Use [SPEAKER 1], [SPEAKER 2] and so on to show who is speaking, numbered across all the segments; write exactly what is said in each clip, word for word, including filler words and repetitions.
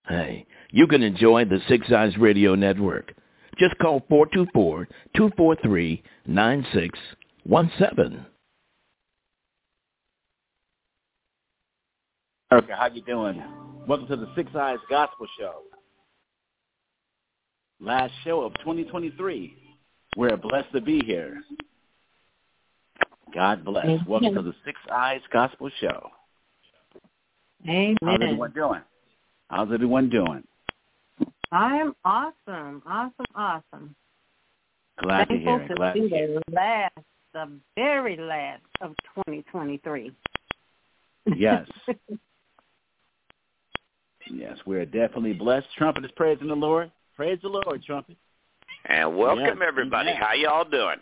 [SPEAKER 1] Hey, you can enjoy the Six Eyes Radio Network. Just call four two four, two four three, nine six one seven.
[SPEAKER 2] Erica, how you doing? Welcome to the Six Eyes Gospel Show. Last show of twenty twenty-three. We're blessed to be here. God bless. Amen. Welcome to the Six Eyes Gospel Show.
[SPEAKER 3] Amen.
[SPEAKER 2] How's everyone doing? How's everyone doing?
[SPEAKER 3] I'm awesome, awesome, awesome.
[SPEAKER 2] Glad
[SPEAKER 3] Thankful
[SPEAKER 2] to hear it. Glad to hear it.
[SPEAKER 3] The last, the very last of twenty twenty-three.
[SPEAKER 2] Yes. Yes, we're definitely blessed. Trumpet is praising the Lord. Praise the Lord, Trumpet.
[SPEAKER 4] And welcome,
[SPEAKER 2] yes,
[SPEAKER 4] everybody.
[SPEAKER 2] amen.
[SPEAKER 4] How y'all doing?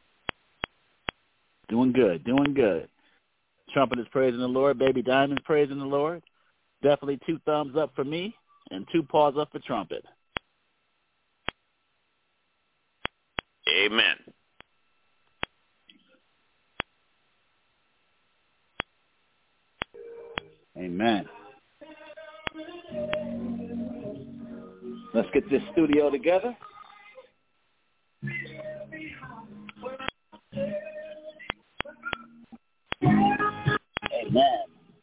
[SPEAKER 2] Doing good, doing good. Trumpet is praising the Lord. Baby Diamond's praising the Lord. Definitely two thumbs up for me and two paws up for Trumpet.
[SPEAKER 4] Amen.
[SPEAKER 2] Amen. Let's get this studio together. Amen.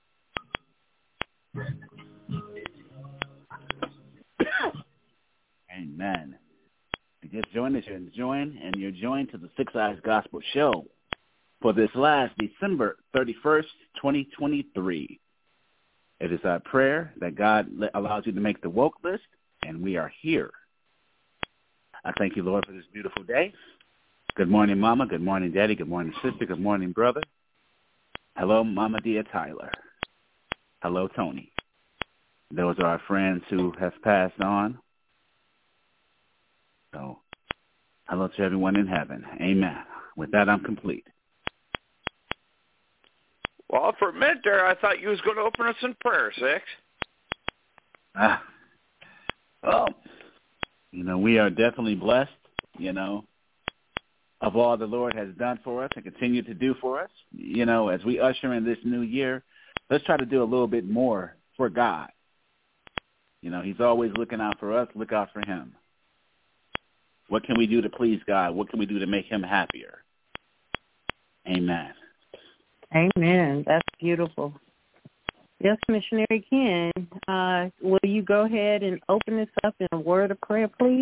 [SPEAKER 2] Amen. You just joined us, you're enjoying, and you're joined to the Six Eyes Gospel Show for this last December thirty-first, twenty twenty-three. It is our prayer that God allows you to make the woke list, and we are here. I thank you, Lord, for this beautiful day. Good morning, Mama. Good morning, Daddy. Good morning, Sister. Good morning, Brother. Hello, Mama Dia Tyler. Hello, Tony. Those are our friends who have passed on. So, hello to everyone in heaven. Amen. With that, I'm complete.
[SPEAKER 4] Well, for a minute there, I thought you was going to open us in prayer, Six.
[SPEAKER 2] Ah, well, you know, we are definitely blessed, you know, of all the Lord has done for us and continue to do for us. You know, as we usher in this new year, let's try to do a little bit more for God. You know, he's always looking out for us. Look out for him. What can we do to please God? What can we do to make him happier? Amen.
[SPEAKER 3] Amen. That's beautiful. Yes, Missionary Ken, uh, will you go ahead and open this up in a word of prayer, please?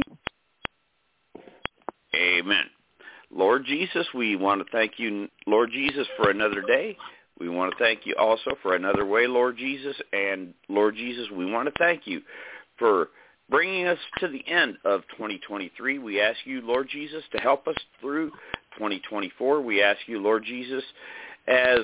[SPEAKER 4] Amen. Lord Jesus, we want to thank you, Lord Jesus, for another day. We want to thank you also for another way, Lord Jesus. And, Lord Jesus, we want to thank you for bringing us to the end of twenty twenty-three. We ask you, Lord Jesus, to help us through twenty twenty-four. We ask you, Lord Jesus, as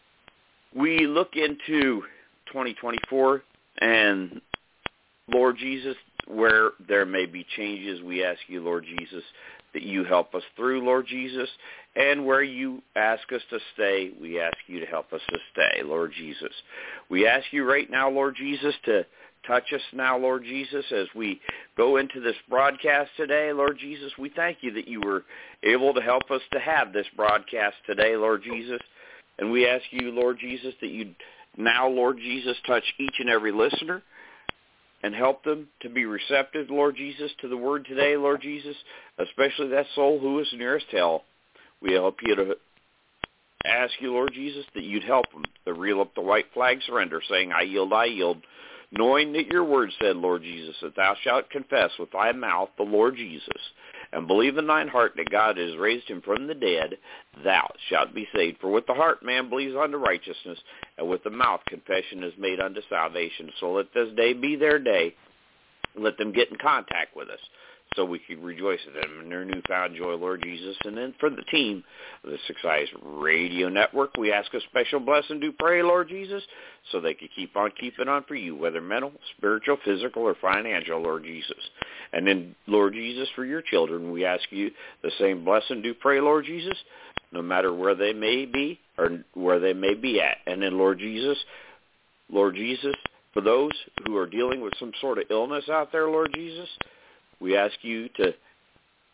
[SPEAKER 4] we look into twenty twenty-four and, Lord Jesus, where there may be changes, we ask you, Lord Jesus, that you help us through, Lord Jesus, and where you ask us to stay, we ask you to help us to stay, Lord Jesus. We ask you right now, Lord Jesus, to touch us now, Lord Jesus, as we go into this broadcast today, Lord Jesus. We thank you that you were able to help us to have this broadcast today, Lord Jesus. And we ask you, Lord Jesus, that you now, Lord Jesus, touch each and every listener and help them to be receptive, Lord Jesus, to the word today, Lord Jesus, especially that soul who is nearest hell. We help you to ask you, Lord Jesus, that you'd help them to reel up the white flag surrender, saying, I yield, I yield, knowing that your word said, Lord Jesus, that thou shalt confess with thy mouth the Lord Jesus, and believe in thine heart that God has raised him from the dead, thou shalt be saved. For with the heart man believes unto righteousness, and with the mouth confession is made unto salvation. So let this day be their day. Let them get in contact with us, so we can rejoice in them in their newfound joy, Lord Jesus. And then for the team of the Six Eyes Radio Network, we ask a special blessing to pray, Lord Jesus, so they can keep on keeping on for you, whether mental, spiritual, physical, or financial, Lord Jesus. And then, Lord Jesus, for your children, we ask you the same blessing to pray, Lord Jesus, no matter where they may be or where they may be at. And then, Lord Jesus, Lord Jesus, for those who are dealing with some sort of illness out there, Lord Jesus, we ask you to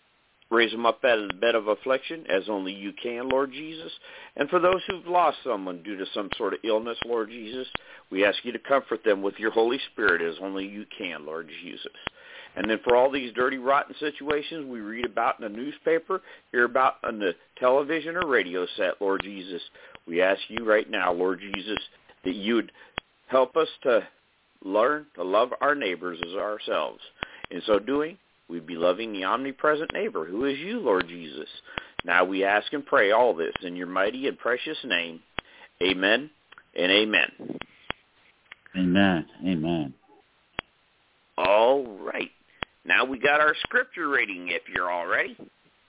[SPEAKER 4] Raise them up out of the bed of affliction as only you can, Lord Jesus. And for those who've lost someone due to some sort of illness, Lord Jesus, we ask you to comfort them with your Holy Spirit as only you can, Lord Jesus. And then for all these dirty, rotten situations we read about in the newspaper, hear about on the television or radio set, Lord Jesus, we ask you right now, Lord Jesus, that you would help us to learn to love our neighbors as ourselves. In so doing, we'd be loving the omnipresent neighbor, who is you, Lord Jesus. Now we ask and pray all this in your mighty and precious name. Amen and amen.
[SPEAKER 2] Amen. Amen.
[SPEAKER 4] All right. Now we got our scripture reading, if you're all ready.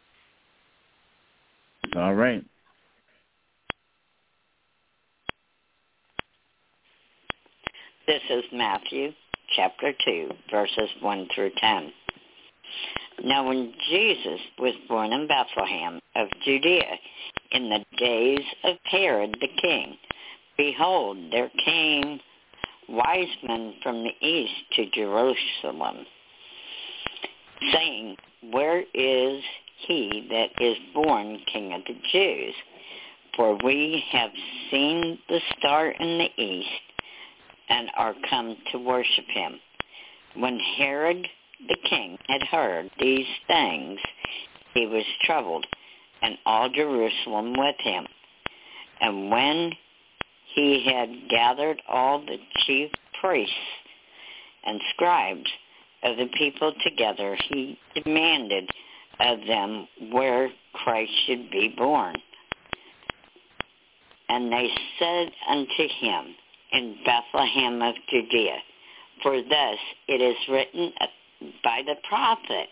[SPEAKER 2] All right.
[SPEAKER 5] This is Matthew chapter two, verses one through ten. Now when Jesus was born in Bethlehem of Judea in the days of Herod the king, behold, there came wise men from the east to Jerusalem, saying, Where is he that is born King of the Jews? For we have seen the star in the east and are come to worship him. When Herod the king had heard these things, he was troubled, and all Jerusalem with him. And when he had gathered all the chief priests and scribes of the people together, he demanded of them where Christ should be born. And they said unto him, In Bethlehem of Judea, for thus it is written by the prophet,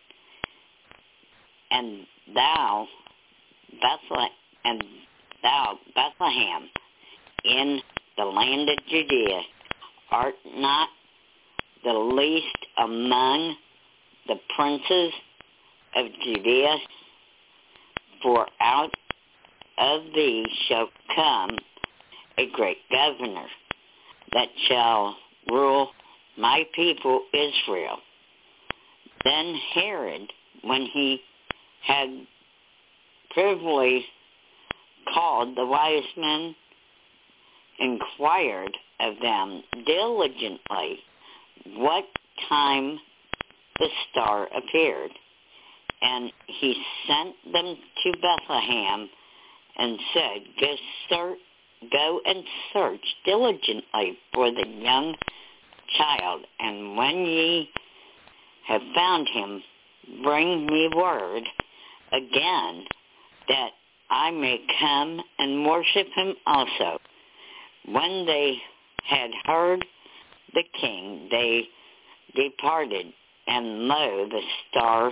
[SPEAKER 5] and thou, Bethlehem, and thou, Bethlehem, in the land of Judea, art not the least among the princes of Judea, for out of thee shall come a great governor that shall rule my people Israel. Then Herod, when he had privily called the wise men, inquired of them diligently what time the star appeared. And he sent them to Bethlehem and said, Go, search, go and search diligently for the young child, and when ye have found him, bring me word again, that I may come and worship him also. When they had heard the king, they departed, and lo, the star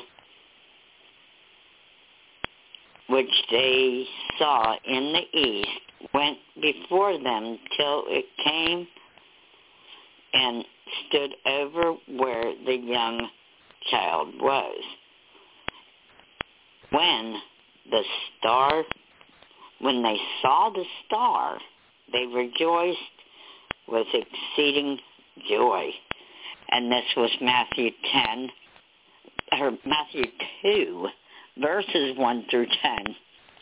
[SPEAKER 5] which they saw in the east went before them till it came and stood over where the young child was. When the star, when they saw the star, they rejoiced with exceeding joy. And this was Matthew ten, or Matthew two, verses one through ten.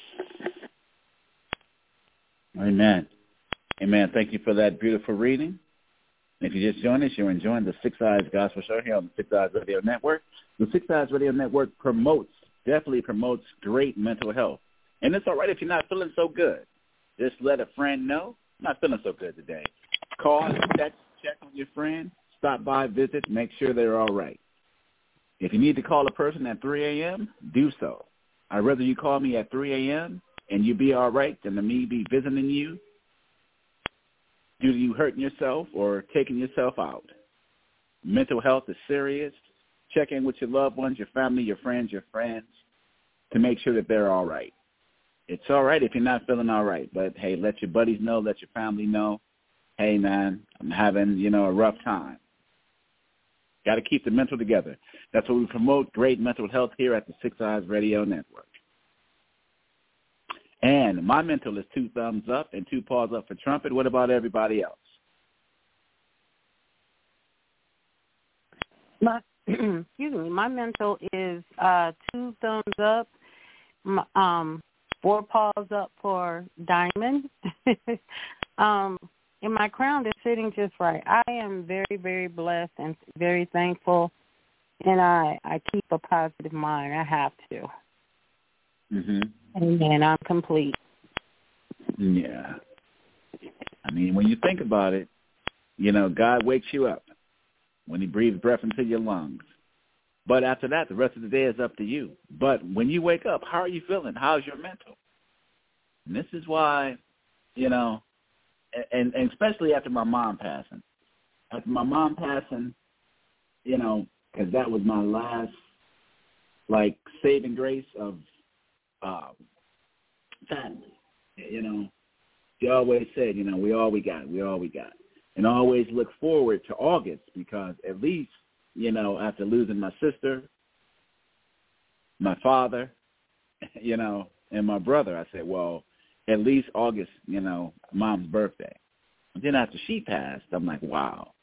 [SPEAKER 2] Amen. Amen. Thank you for that beautiful reading. If you just joined us, you're enjoying the Six Eyes Gospel Show here on the Six Eyes Radio Network. The Six Eyes Radio Network promotes, definitely promotes great mental health. And it's all right if you're not feeling so good. Just let a friend know, I'm not feeling so good today. Call, text, check on your friend, stop by, visit, make sure they're all right. If you need to call a person at three a.m., do so. I'd rather you call me at three a.m. and you be all right than to me be visiting you due to you hurting yourself or taking yourself out. Mental health is serious. Check in with your loved ones, your family, your friends, your friends, to make sure that they're all right. It's all right if you're not feeling all right, but, hey, let your buddies know, let your family know, hey, man, I'm having, you know, a rough time. Got to keep the mental together. That's what we promote, great mental health here at the Six Eyes Radio Network. And my mental is two thumbs up and two paws up for trumpet. What about everybody else?
[SPEAKER 3] My excuse me, my mental is uh, two thumbs up, m- um, four paws up for diamond, um, and my crown is sitting just right. I am very, very blessed and very thankful, and I, I keep a positive mind. I have to.
[SPEAKER 2] Mhm.
[SPEAKER 3] And I'm complete.
[SPEAKER 2] Yeah. I mean, when you think about it, you know, God wakes you up when he breathes breath into your lungs. But after that, the rest of the day is up to you. But when you wake up, how are you feeling? How's your mental? And this is why, you know, and, and especially after my mom passing. After my mom passing, you know, because that was my last, like, saving grace of uh, family. You know, she always said, you know, we all we got, we all we got. And I always look forward to August because at least, you know, after losing my sister, my father, you know, and my brother, I said, well, at least August, you know, Mom's birthday. And then after she passed, I'm like, wow.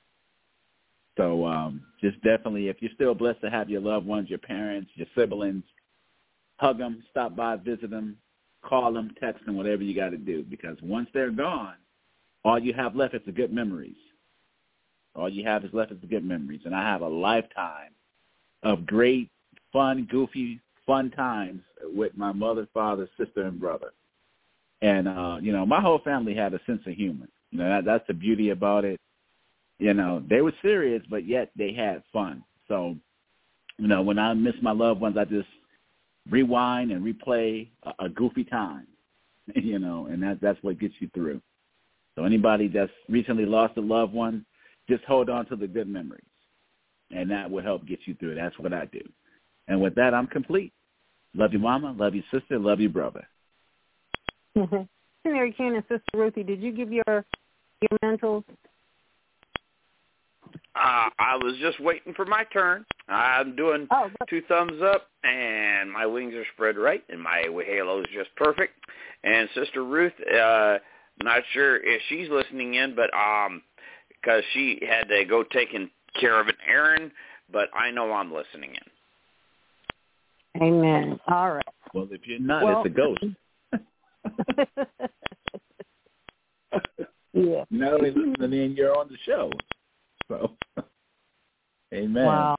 [SPEAKER 2] So um, just definitely, if you're still blessed to have your loved ones, your parents, your siblings, hug them, stop by, visit them, call them, text them, whatever you got to do. Because once they're gone, all you have left is the good memories. All you have is left is the good memories. And I have a lifetime of great, fun, goofy, fun times with my mother, father, sister, and brother. And, uh, you know, my whole family had a sense of humor. You know, that, that's the beauty about it. You know, they were serious, but yet they had fun. So, you know, when I miss my loved ones, I just rewind and replay a, a goofy time, you know, and that, that's what gets you through. So anybody that's recently lost a loved one, just hold on to the good memories, and that will help get you through. That's what I do. And with that, I'm complete. Love you, Mama. Love you, sister. Love you, brother.
[SPEAKER 3] Missionary Ken and Sister Ruthie, did you give your your mentals?
[SPEAKER 4] Uh, I was just waiting for my turn. I'm doing
[SPEAKER 3] oh, but-
[SPEAKER 4] two thumbs up, and my wings are spread right, and my halo is just perfect. And Sister Ruth, uh, not sure if she's listening in, but um, because she had to go taking care of an errand, but I know I'm listening in.
[SPEAKER 3] Amen. All right.
[SPEAKER 2] Well, if you're not,
[SPEAKER 3] well,
[SPEAKER 2] it's a ghost.
[SPEAKER 3] Yeah.
[SPEAKER 2] Not only listening in, you're on the show. So, amen.
[SPEAKER 3] Wow.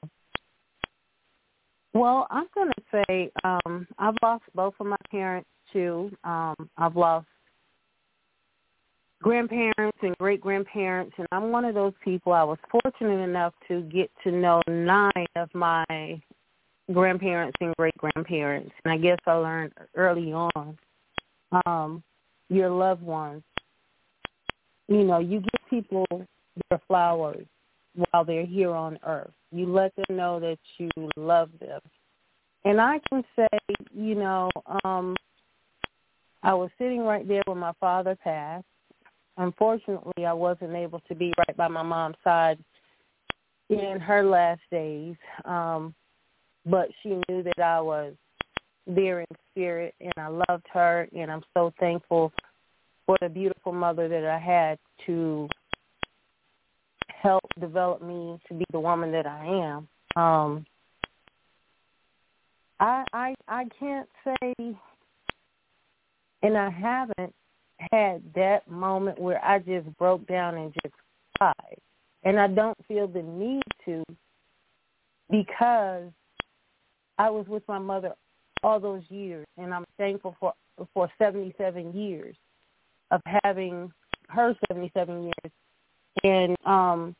[SPEAKER 3] Well, I'm going to say um, I've lost both of my parents, too. Um, I've lost grandparents and great-grandparents, and I'm one of those people. I was fortunate enough to get to know nine of my grandparents and great-grandparents, and I guess I learned early on, um, your loved ones. You know, you give people their flowers while they're here on earth. You let them know that you love them. And I can say, you know, um, I was sitting right there when my father passed. Unfortunately, I wasn't able to be right by my mom's side in her last days, um, but she knew that I was there in spirit, and I loved her, and I'm so thankful for the beautiful mother that I had to help develop me to be the woman that I am. Um, I, I I can't say, and I haven't had that moment where I just broke down and just cried. And I don't feel the need to, because I was with my mother all those years, and I'm thankful for for seventy-seven years of having her seventy-seven years. And um,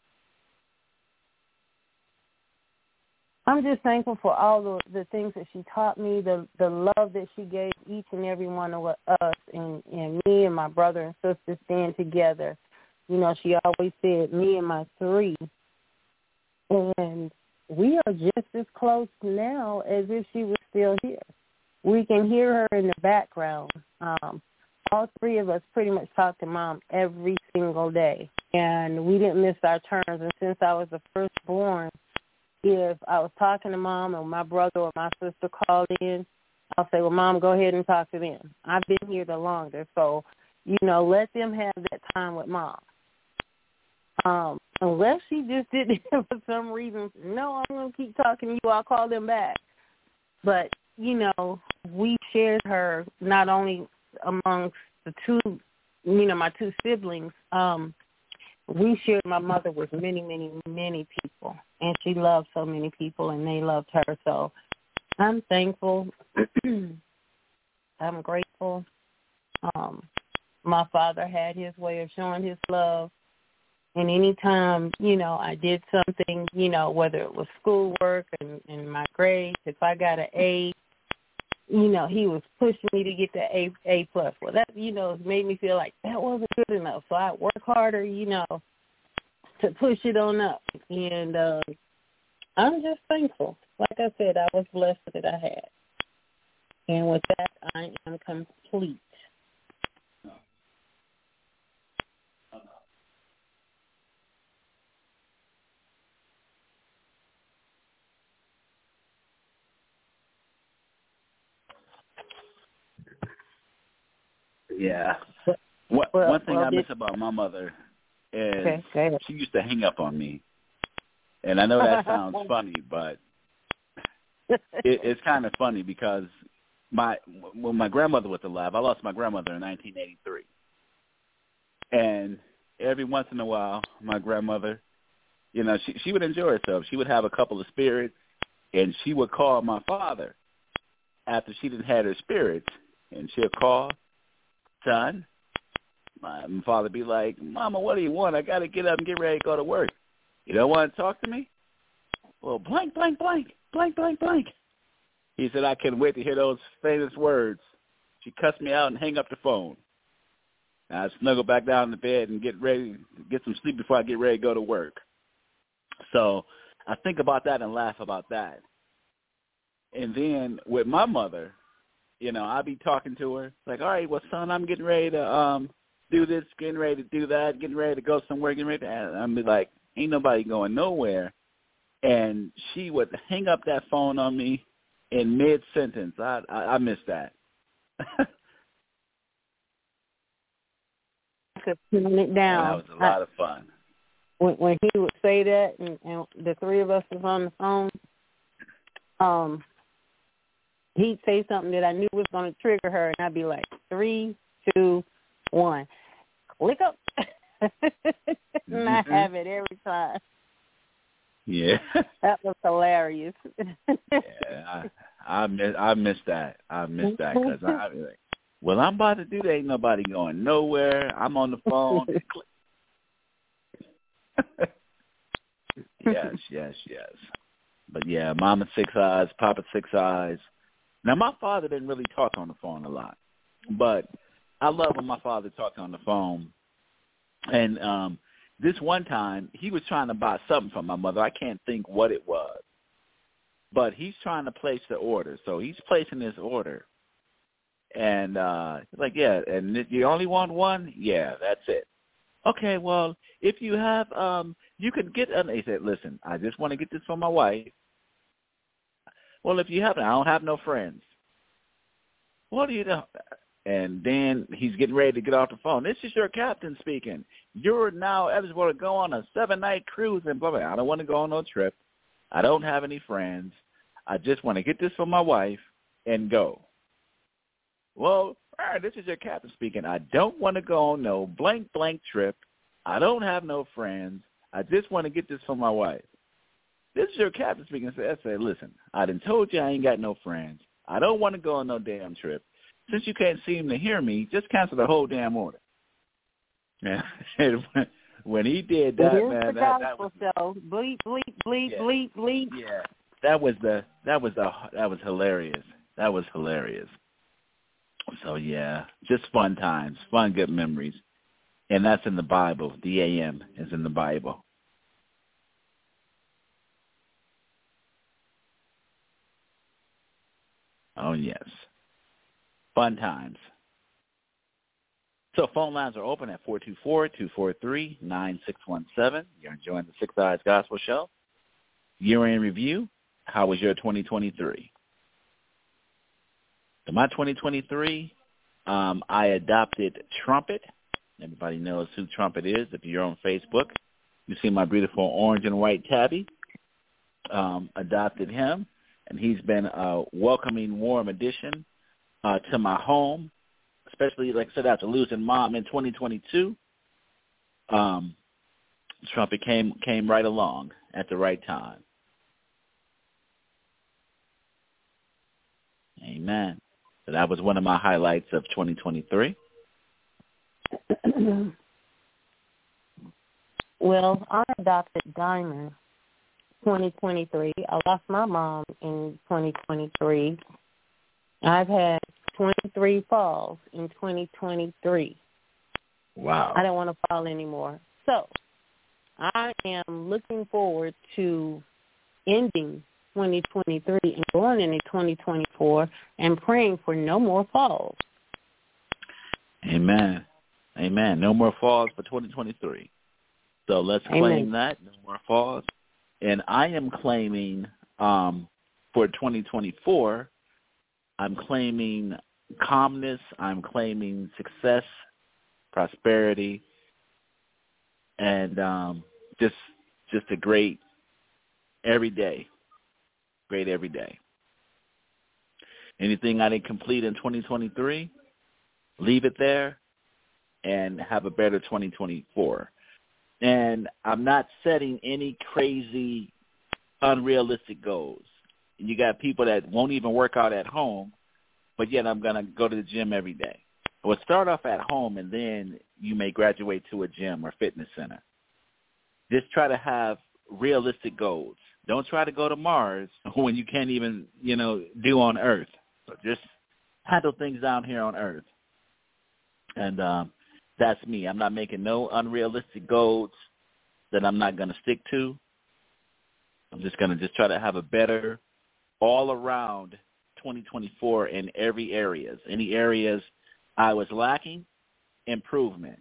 [SPEAKER 3] I'm just thankful for all the, the things that she taught me, the the love that she gave each and every one of us, and, and me and my brother and sister stand together. You know, she always said, me and my three. And we are just as close now as if she was still here. We can hear her in the background. Um, all three of us pretty much talk to Mom every single day. And we didn't miss our turns. And since I was the firstborn, if I was talking to Mom and my brother or my sister called in, I'll say, well, Mom, go ahead and talk to them. I've been here the longest. So, you know, let them have that time with Mom. Um, unless she just did it for some reason. No, I'm going to keep talking to you. I'll call them back. But, you know, we shared her not only amongst the two, you know, my two siblings. Um, we shared my mother with many, many, many people. And she loved so many people, and they loved her. So I'm thankful. I'm grateful. Um, my father had his way of showing his love. And anytime, you know, I did something, you know, whether it was schoolwork and, and my grades, if I got an A, you know, he was pushing me to get the A A plus. Well, that, you know, made me feel like that wasn't good enough. So I work harder, you know, to push it on up. And uh, I'm just thankful. Like I said, I was blessed that I had. And with that, I am complete.
[SPEAKER 2] Yeah. What,
[SPEAKER 3] well,
[SPEAKER 2] one thing
[SPEAKER 3] well,
[SPEAKER 2] I miss
[SPEAKER 3] did,
[SPEAKER 2] about my mother is
[SPEAKER 3] okay,
[SPEAKER 2] she used to hang up on me. And I know that sounds funny, but it, it's kind of funny because my when my grandmother was alive, I lost my grandmother in nineteen eighty-three. And every once in a while, my grandmother, you know, she, she would enjoy herself. She would have a couple of spirits, and she would call my father after she didn't have her spirits, and she'll call, son. My, my father would be like, Mama, what do you want? I got to get up and get ready to go to work. You don't want to talk to me? Well, blank, blank, blank, blank, blank, blank. He said, I couldn't wait to hear those famous words. She cussed me out and hang up the phone. I snuggle back down in the bed and get ready, get some sleep before I get ready to go to work. So I think about that and laugh about that. And then with my mother, you know, I'll be talking to her like, all right, well, son, I'm getting ready to um do this, getting ready to do that, getting ready to go somewhere, getting ready to, and I'll be like, ain't nobody going nowhere. And she would hang up that phone on me in mid-sentence. I I, I miss that.
[SPEAKER 3] could tune it down.
[SPEAKER 2] Yeah, that was a lot I, of fun.
[SPEAKER 3] When, when he would say that, and, and the three of us was on the phone, um, he'd say something that I knew was going to trigger her, and I'd be like, three, two, one, click up.
[SPEAKER 2] Mm-hmm.
[SPEAKER 3] And I have it every time.
[SPEAKER 2] Yeah,
[SPEAKER 3] that was hilarious.
[SPEAKER 2] yeah, I, I miss I miss that. I miss that because I be like, well, I'm about to do that. Ain't nobody going nowhere. I'm on the phone. yes, yes, yes. But yeah, Mama Six Eyes, Papa Six Eyes. Now my father didn't really talk on the phone a lot, but I love when my father talked on the phone. And um, this one time, he was trying to buy something from my mother. I can't think what it was, but he's trying to place the order. So he's placing this order. And uh, like, yeah, and you only want one? Yeah, that's it. Okay, well, if you have, um, you could get, an, he said, listen, I just want to get this for my wife. Well, if you have, I don't have no friends. What do you know? And then he's getting ready to get off the phone. This is your captain speaking. You're now eligible to go on a seven-night cruise and blah, blah, blah. I don't want to go on no trip. I don't have any friends. I just want to get this for my wife and go. Well, all right, this is your captain speaking. I don't want to go on no blank, blank trip. I don't have no friends. I just want to get this for my wife. This is your captain speaking. I said, listen, I done told you I ain't got no friends. I don't want to go on no damn trip. Since you can't seem to hear me, just cancel the whole damn order. Yeah. When he did that,
[SPEAKER 3] Here's
[SPEAKER 2] man,
[SPEAKER 3] the
[SPEAKER 2] that, that was
[SPEAKER 3] show. Bleep, bleep, bleep,
[SPEAKER 2] yeah.
[SPEAKER 3] bleep, bleep.
[SPEAKER 2] Yeah, that was the that was the that was hilarious. That was hilarious. So yeah, just fun times, fun good memories, and that's in the Bible. D A M is in the Bible. Oh yes, fun times. So phone lines are open at four two four, two four three, nine six one seven. You're enjoying the Six Eyes Gospel Show. Year in review, how was your twenty twenty-three? So my twenty twenty-three, um, I adopted Trumpet. Everybody knows who Trumpet is. If you're on Facebook, You see my beautiful orange and white tabby. Um, adopted him, and he's been a welcoming, warm addition uh, to my home, especially, like I said, after losing Mom in twenty twenty-two. Um, Trumpet came came right along at the right time. Amen. So that was one of my highlights of twenty twenty-three.
[SPEAKER 3] Well, I adopted Diamond twenty twenty-three. I lost my mom in twenty twenty-three. I've had twenty-three falls in twenty twenty-three.
[SPEAKER 2] Wow.
[SPEAKER 3] I don't want to fall anymore. So I am looking forward to ending twenty twenty-three and going into twenty twenty-four and praying for no more falls.
[SPEAKER 2] Amen. Amen. No more falls for twenty twenty-three. So let's claim
[SPEAKER 3] Amen.
[SPEAKER 2] that. No more falls. And I am claiming um, for twenty twenty-four, I'm claiming calmness. I'm claiming success, prosperity, and um, just just a great every day. Great every day. Anything I didn't complete in twenty twenty-three, leave it there and have a better twenty twenty-four. And I'm not setting any crazy, unrealistic goals. You got people that won't even work out at home, but yet I'm going to go to the gym every day. Well, start off at home, and then you may graduate to a gym or fitness center. Just try to have realistic goals. Don't try to go to Mars when you can't even, you know, do on Earth. So just handle things down here on Earth. And um, that's me. I'm not making no unrealistic goals that I'm not going to stick to. I'm just going to just try to have a better all-around twenty twenty-four in every areas. Any areas I was lacking, improvement.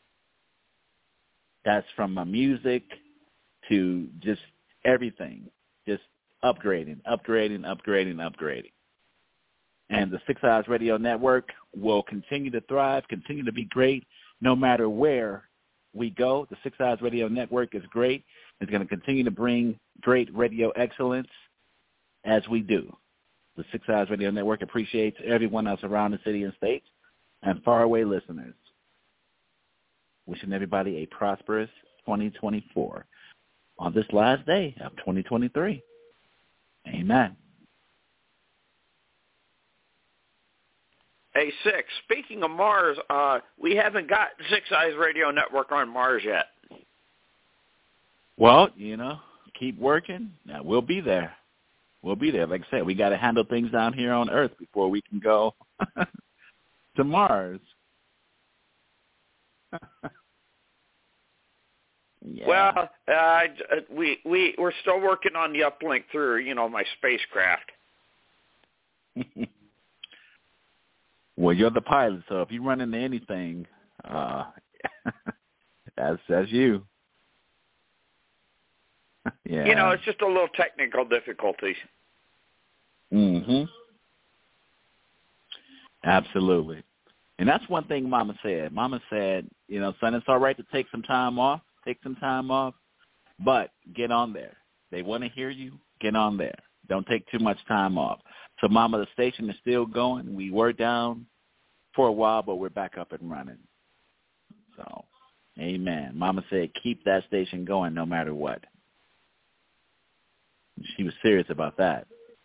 [SPEAKER 2] That's from my music to just everything, just upgrading, upgrading, upgrading, upgrading. And the Six Eyes Radio Network will continue to thrive, continue to be great, no matter where we go. The Six Eyes Radio Network is great. It's going to continue to bring great radio excellence as we do. The Six Eyes Radio Network appreciates everyone else around the city and state and faraway listeners. Wishing everybody a prosperous twenty twenty-four on this last day of twenty twenty-three. Amen.
[SPEAKER 4] Hey, Six, speaking of Mars, uh, we haven't got Six Eyes Radio Network on Mars yet.
[SPEAKER 2] Well, you know, keep working. Now, we'll be there. We'll be there. Like I said, we got to handle things down here on Earth before we can go to Mars. Yeah.
[SPEAKER 4] Well, uh, we we we're still working on the uplink through, you know, my spacecraft.
[SPEAKER 2] Well, you're the pilot, so if you run into anything, uh, that's that's you. Yeah.
[SPEAKER 4] You know, it's just a little technical difficulties.
[SPEAKER 2] Mm-hmm. Absolutely. And that's one thing Mama said. Mama said, you know, son, it's all right to take some time off. Take some time off, but get on there. They want to hear you. Get on there. Don't take too much time off. So, Mama, the station is still going. We were down for a while, but we're back up and running. So, amen. Mama said keep that station going no matter what. She was serious about that.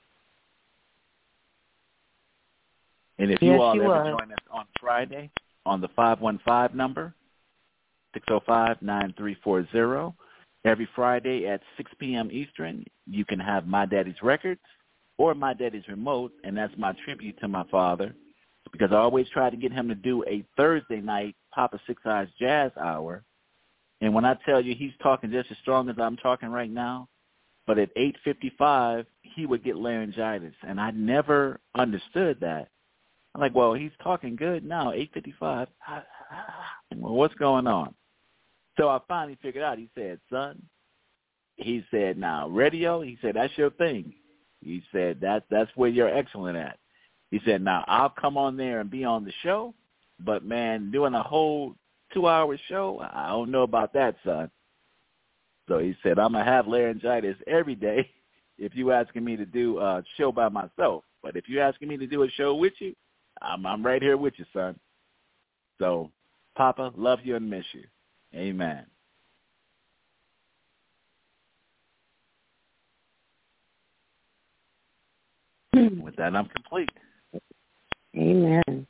[SPEAKER 2] And if you
[SPEAKER 3] Yes,
[SPEAKER 2] all
[SPEAKER 3] she
[SPEAKER 2] ever
[SPEAKER 3] was.
[SPEAKER 2] join us on Friday on the five one five number, six oh five, nine three four zero. Every Friday at six p.m. Eastern, you can have My Daddy's Records or My Daddy's Remote, and that's my tribute to my father, because I always try to get him to do a Thursday night Papa Six Eyes Jazz Hour. And when I tell you he's talking just as strong as I'm talking right now, but at eight fifty-five, he would get laryngitis, and I never understood that. I'm like, well, he's talking good now, eight fifty-five. Well, what's going on? So I finally figured out. He said, son, he said, now, radio, he said, that's your thing. He said, that, that's where you're excellent at. He said, now, I'll come on there and be on the show, but, man, doing a whole two-hour show, I don't know about that, son. So he said, I'm going to have laryngitis every day if you asking me to do a show by myself. But if you're asking me to do a show with you, I'm, I'm right here with you, son. So, Papa, love you and miss you. Amen. With that, I'm complete.
[SPEAKER 3] Amen.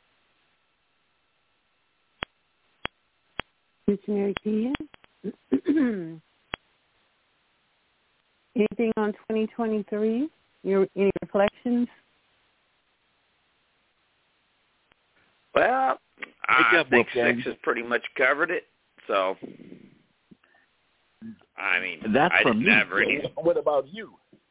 [SPEAKER 3] Missionary Ken? Anything on twenty twenty-three? Your any reflections?
[SPEAKER 4] Well, I
[SPEAKER 2] up,
[SPEAKER 4] think
[SPEAKER 2] Wolfgang.
[SPEAKER 4] six has pretty much covered it. So, I mean,
[SPEAKER 2] That's
[SPEAKER 4] I
[SPEAKER 2] from
[SPEAKER 4] didn't
[SPEAKER 2] you.
[SPEAKER 4] have any.
[SPEAKER 2] What about you?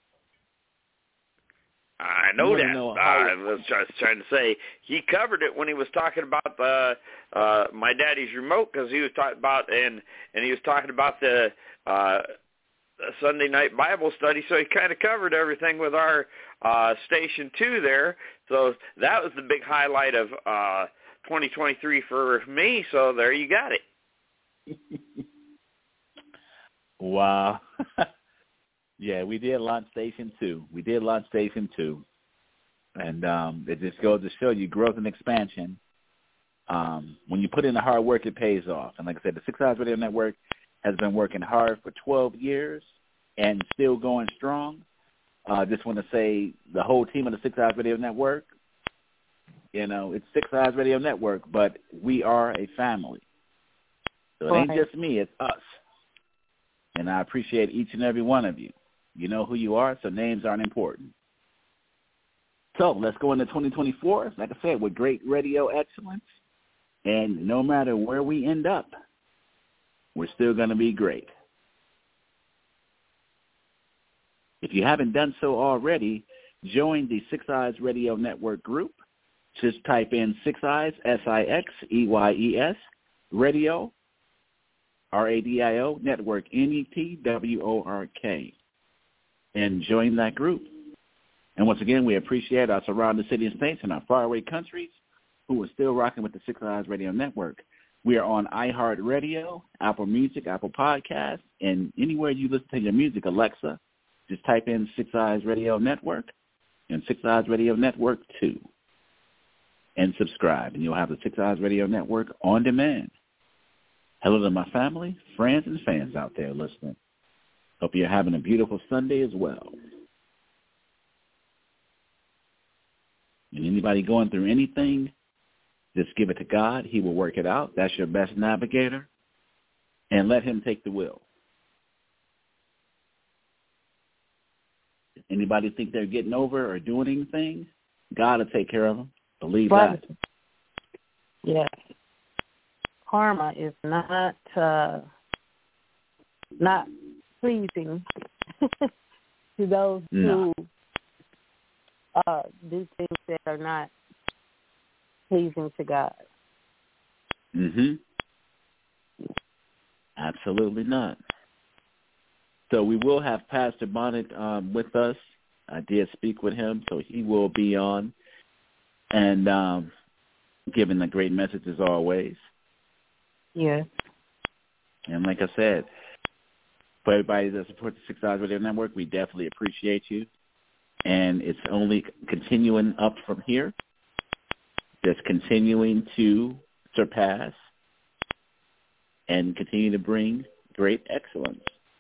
[SPEAKER 4] I know
[SPEAKER 2] You
[SPEAKER 4] that.
[SPEAKER 2] know
[SPEAKER 4] Uh,
[SPEAKER 2] how-
[SPEAKER 4] I was just trying to say he covered it when he was talking about the uh, my daddy's remote, because he was talking about and and he was talking about the uh, Sunday night Bible study. So he kind of covered everything with our uh, station two there. So that was the big highlight of uh, twenty twenty-three for me. So there you got it.
[SPEAKER 2] Wow. Yeah, we did launch Station two. We did launch Station two. And um, it just goes to show you growth and expansion. Um, when you put in the hard work, it pays off. And like I said, the Six Eyes Radio Network has been working hard for twelve years and still going strong. I uh, just want to say the whole team of the Six Eyes Radio Network, you know, it's Six Eyes Radio Network, but we are a family. So it ain't
[SPEAKER 3] Right.
[SPEAKER 2] just me, it's us. And I appreciate each and every one of you. You know who you are, so names aren't important. So let's go into twenty twenty-four, like I said, with great radio excellence. And no matter where we end up, we're still going to be great. If you haven't done so already, join the Six Eyes Radio Network group. Just type in Six Eyes, S I X E Y E S, Radio, R A D I O, Network, N E T W O R K, and join that group. And once again, we appreciate our surrounding city and states and our faraway countries who are still rocking with the Six Eyes Radio Network. We are on iHeartRadio, Apple Music, Apple Podcasts, and anywhere you listen to your music, Alexa, just type in Six Eyes Radio Network and Six Eyes Radio Network two and subscribe, and you'll have the Six Eyes Radio Network on demand. Hello to my family, friends, and fans out there listening. Hope you're having a beautiful Sunday as well. And anybody going through anything, just give it to God. He will work it out. That's your best navigator. And let him take the wheel. Anybody think they're getting over or doing anything, God will take care of them. Believe
[SPEAKER 3] Right.
[SPEAKER 2] that.
[SPEAKER 3] Yes. Karma is not uh, not pleasing to those
[SPEAKER 2] No.
[SPEAKER 3] who uh, do things that are not pleasing to God.
[SPEAKER 2] Mm-hmm. Absolutely not. So we will have Pastor Bonnet um, with us. I did speak with him, so he will be on and um, giving a great message as always.
[SPEAKER 3] Yes.
[SPEAKER 2] And like I said, for everybody that supports the Six Eyes Radio Network, we definitely appreciate you. And it's only continuing up from here, just continuing to surpass and continue to bring great excellence.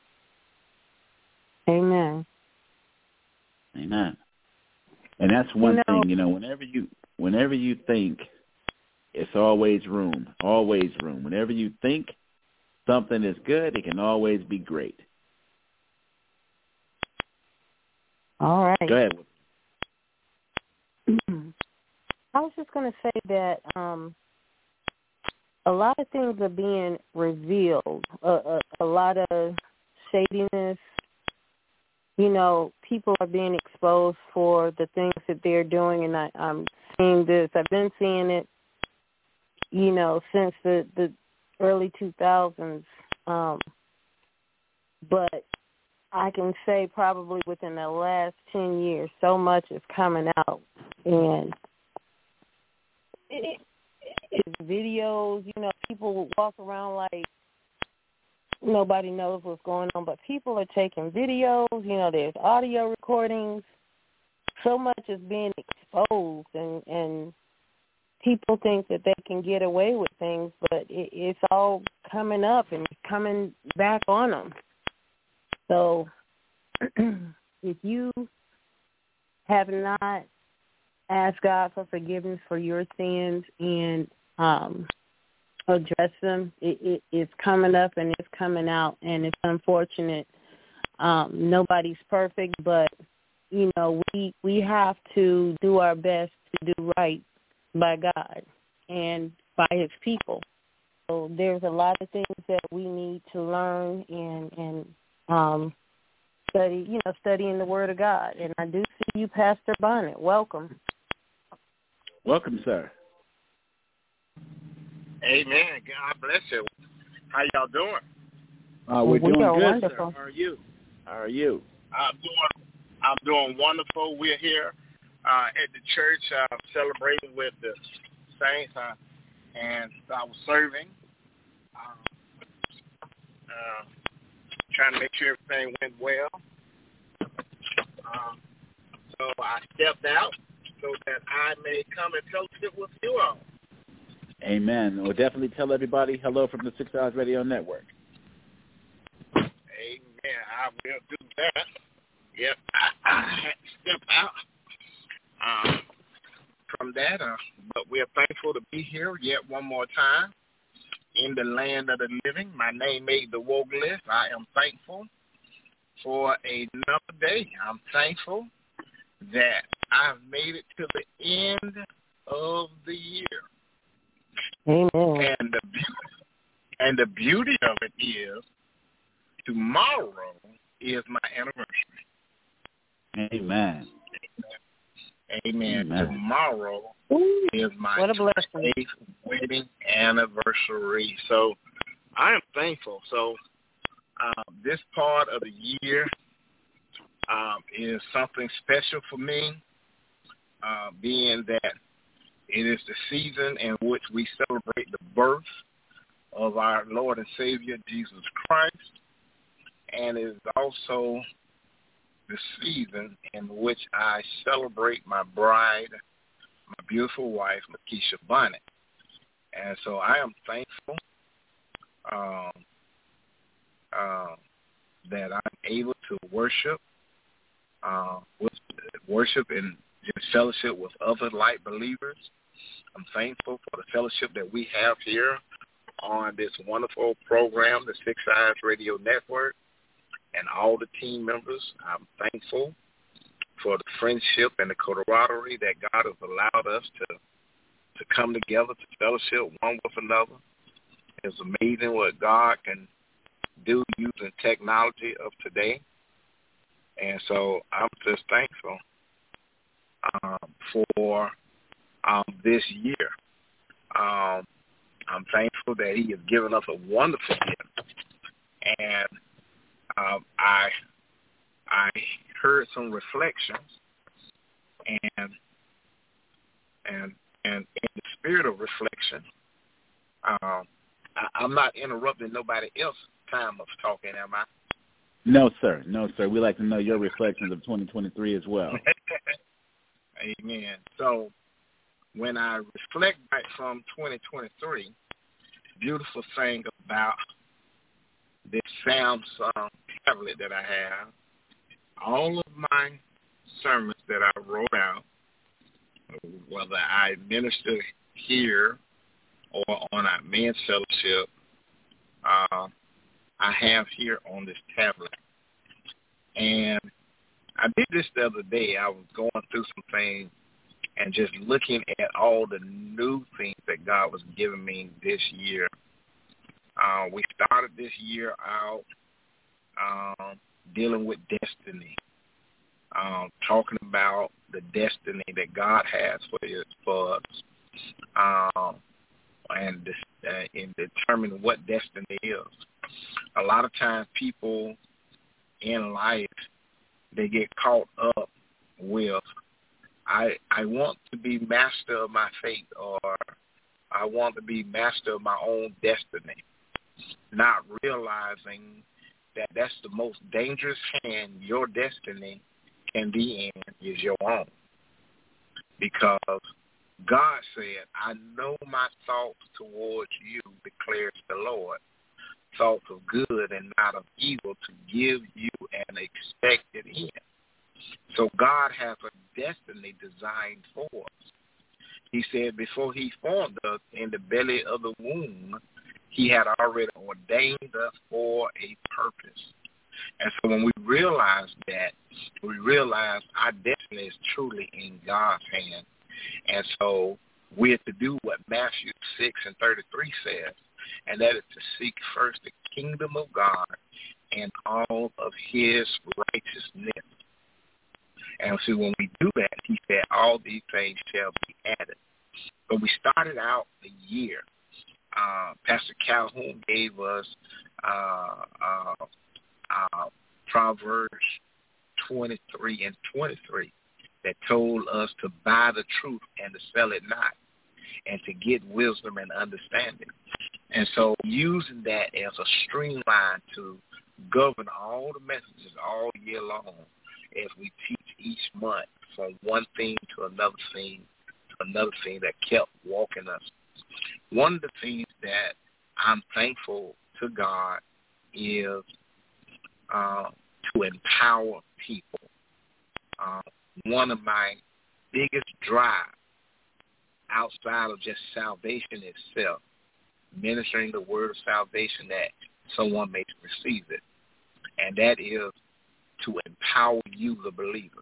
[SPEAKER 3] Amen.
[SPEAKER 2] Amen. And that's one
[SPEAKER 3] You know,
[SPEAKER 2] thing, you know, whenever you whenever you think, it's always room, always room. Whenever you think something is good, it can always be great.
[SPEAKER 3] all right.
[SPEAKER 2] Go ahead.
[SPEAKER 3] I was just going to say that um, a lot of things are being revealed, a, a, a lot of shadiness. You know, people are being exposed for the things that they're doing, and I, I'm seeing this. I've been seeing it, you know, since the, the early two thousands. Um, but I can say probably within the last ten years, so much is coming out. And it, it's videos, you know, people walk around like nobody knows what's going on, but people are taking videos. You know, there's audio recordings. So much is being exposed, and, and people think that they can get away with things, but it, it's all coming up and coming back on them. So if you have not asked God for forgiveness for your sins and um, address them, it, it, it's coming up and it's coming out, and it's unfortunate. Um, nobody's perfect, but, you know, we we have to do our best to do right by God and by his people. So there's a lot of things that we need to learn and, and um, study, you know, studying the Word of God. And I do see you, Pastor Bonnet. Welcome.
[SPEAKER 2] Welcome, sir.
[SPEAKER 6] Amen. God bless you. How y'all doing?
[SPEAKER 2] Uh, we're
[SPEAKER 3] we
[SPEAKER 2] doing
[SPEAKER 3] are
[SPEAKER 2] good,
[SPEAKER 3] wonderful.
[SPEAKER 2] sir. How are you? How are you?
[SPEAKER 6] I'm doing. I'm doing wonderful. We're here uh, at the church uh, celebrating with the saints, uh, and I was serving, uh, uh, trying to make sure everything went well. Um, so I stepped out so that I may come and fellowship with you all.
[SPEAKER 2] Amen. We'll definitely tell everybody hello from the Six Hours Radio Network.
[SPEAKER 6] Amen. I will do that. Yep. I, I had to step out um, from that, uh, but we're thankful to be here yet one more time in the land of the living. My name made the woke list. I am thankful for another day. I'm thankful that I've made it to the end of the year.
[SPEAKER 3] Amen.
[SPEAKER 6] And the beauty, and the beauty of it is, tomorrow is my anniversary.
[SPEAKER 2] Amen.
[SPEAKER 6] Amen.
[SPEAKER 2] Amen.
[SPEAKER 6] Tomorrow
[SPEAKER 3] Ooh,
[SPEAKER 6] is my
[SPEAKER 3] what a blessing.
[SPEAKER 6] eighth wedding anniversary. So I am thankful. So uh, this part of the year um, is something special for me, uh, being that it is the season in which we celebrate the birth of our Lord and Savior, Jesus Christ, and it is also the season in which I celebrate my bride, my beautiful wife, Lakeisha Bonnet. And so I am thankful um, uh, that I'm able to worship, uh, with, worship and just fellowship with other light believers. I'm thankful for the fellowship that we have here on this wonderful program, the Six Eyes Radio Network, and all the team members. I'm thankful for the friendship and the camaraderie that God has allowed us to to come together to fellowship one with another. It's amazing what God can do using technology of today. And so I'm just thankful um, for um, this year. Um, I'm thankful that he has given us a wonderful year. And um, I I heard some reflections, and and and in the spirit of reflection, um, I, I'm not interrupting nobody else's time of talking, am I?
[SPEAKER 2] No, sir. No, sir. We like to know your reflections of twenty twenty-three as well.
[SPEAKER 6] Amen. So when I reflect back from twenty twenty-three, beautiful thing about this Samsung tablet that I have, all of my sermons that I wrote out, whether I minister here or on our men's fellowship, uh, I have here on this tablet. And I did this the other day. I was going through some things and just looking at all the new things that God was giving me this year. Uh, we started this year out um, dealing with destiny, um, talking about the destiny that God has for, his, for us, um, and, this, uh, and determining what destiny is. A lot of times people in life, they get caught up with, I I want to be master of my fate, or I want to be master of my own destiny. not realizing that that's the most dangerous hand your destiny can be in is your own. Because God said, I know my thoughts towards you, declares the Lord, thoughts of good and not of evil, to give you an expected end. So God has a destiny designed for us. He said before he formed us in the belly of the womb, he had already ordained us for a purpose. And so when we realize that, we realize our destiny is truly in God's hand. And so we're to do what Matthew six and thirty-three says, and that is to seek first the kingdom of God and all of his righteousness. And so when we do that, he said, all these things shall be added. But we started out the year. Uh, Pastor Calhoun gave us uh, uh, uh, Proverbs twenty-three and twenty-three that told us to buy the truth and to sell it not, and to get wisdom and understanding. And so using that as a streamline to govern all the messages all year long as we teach each month from one thing to another thing to another thing that kept walking us. One of the things that I'm thankful to God is uh, to empower people. Uh, one of my biggest drives outside of just salvation itself, ministering the word of salvation that someone may receive it, and that is to empower you, the believer.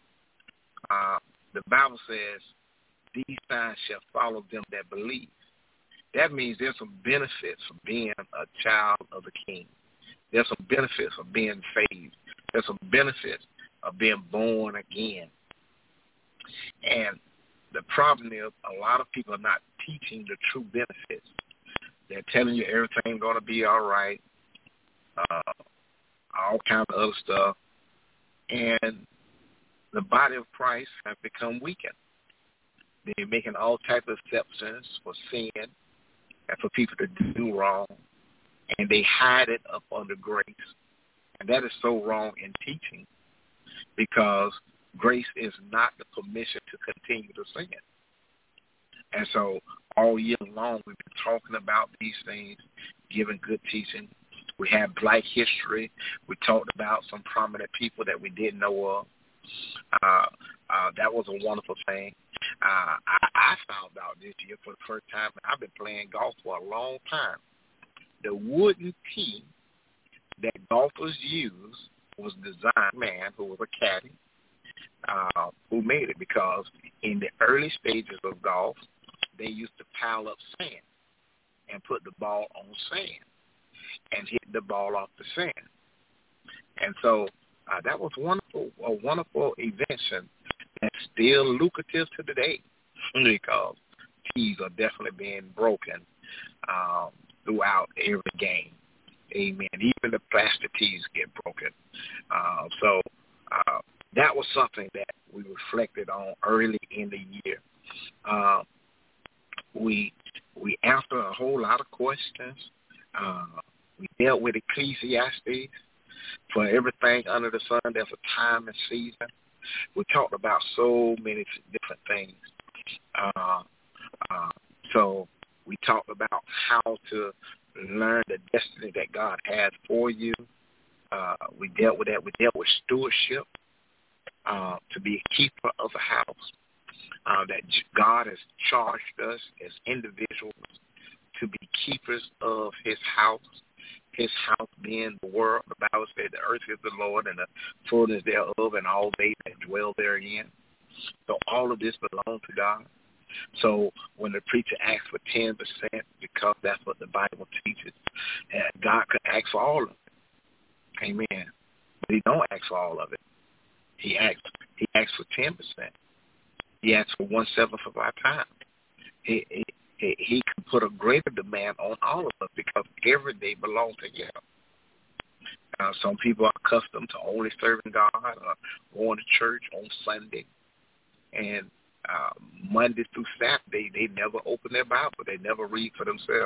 [SPEAKER 6] Uh, the Bible says, these signs shall follow them that believe. That means there's some benefits for being a child of the King. There's some benefits of being saved. There's some benefits of being born again. And the problem is a lot of people are not teaching the true benefits. They're telling you everything's going to be all right, uh, all kinds of other stuff. And the body of Christ has become weakened. They're making all types of exceptions for sin and for people to do wrong, and they hide it up under grace. And that is so wrong in teaching, because grace is not the permission to continue to sin. And so all year long we've been talking about these things, giving good teaching. We have Black history. We talked about some prominent people that we didn't know of. Uh, uh, that was a wonderful thing. Uh, I, I found out this year for the first time, and I've been playing golf for a long time. The wooden tee that golfers use was designed by a man who was a caddy, uh, who made it, because in the early stages of golf, they used to pile up sand and put the ball on sand and hit the ball off the sand. And so uh, that was wonderful, a wonderful invention that's still lucrative to today, because tees are definitely being broken um, throughout every game. Amen. Even the plastic tees get broken. Uh, so uh, that was something that we reflected on early in the year. Uh, we we answered a whole lot of questions. Uh, we dealt with Ecclesiastes. For everything under the sun, there's a time and season. We talked about so many different things. Uh, uh, so we talked about how to learn the destiny that God has for you. Uh, we dealt with that. We dealt with stewardship, uh, to be a keeper of a house, uh, that God has charged us as individuals to be keepers of his house, his house being the world. The Bible said the earth is the Lord and the fullness thereof and all they that dwell therein. So all of this belongs to God. So when the preacher asks for ten percent, because that's what the Bible teaches, and God could ask for all of it. Amen. But he don't ask for all of it. He asks, he asks for ten percent. He asks for one-seventh of our time. He, he, he, he can put a greater demand on all of us, because every day belongs to him. Uh, some people are accustomed to only serving God or going to church on Sunday. And uh, Monday through Saturday, they never open their Bible. They never read for themselves.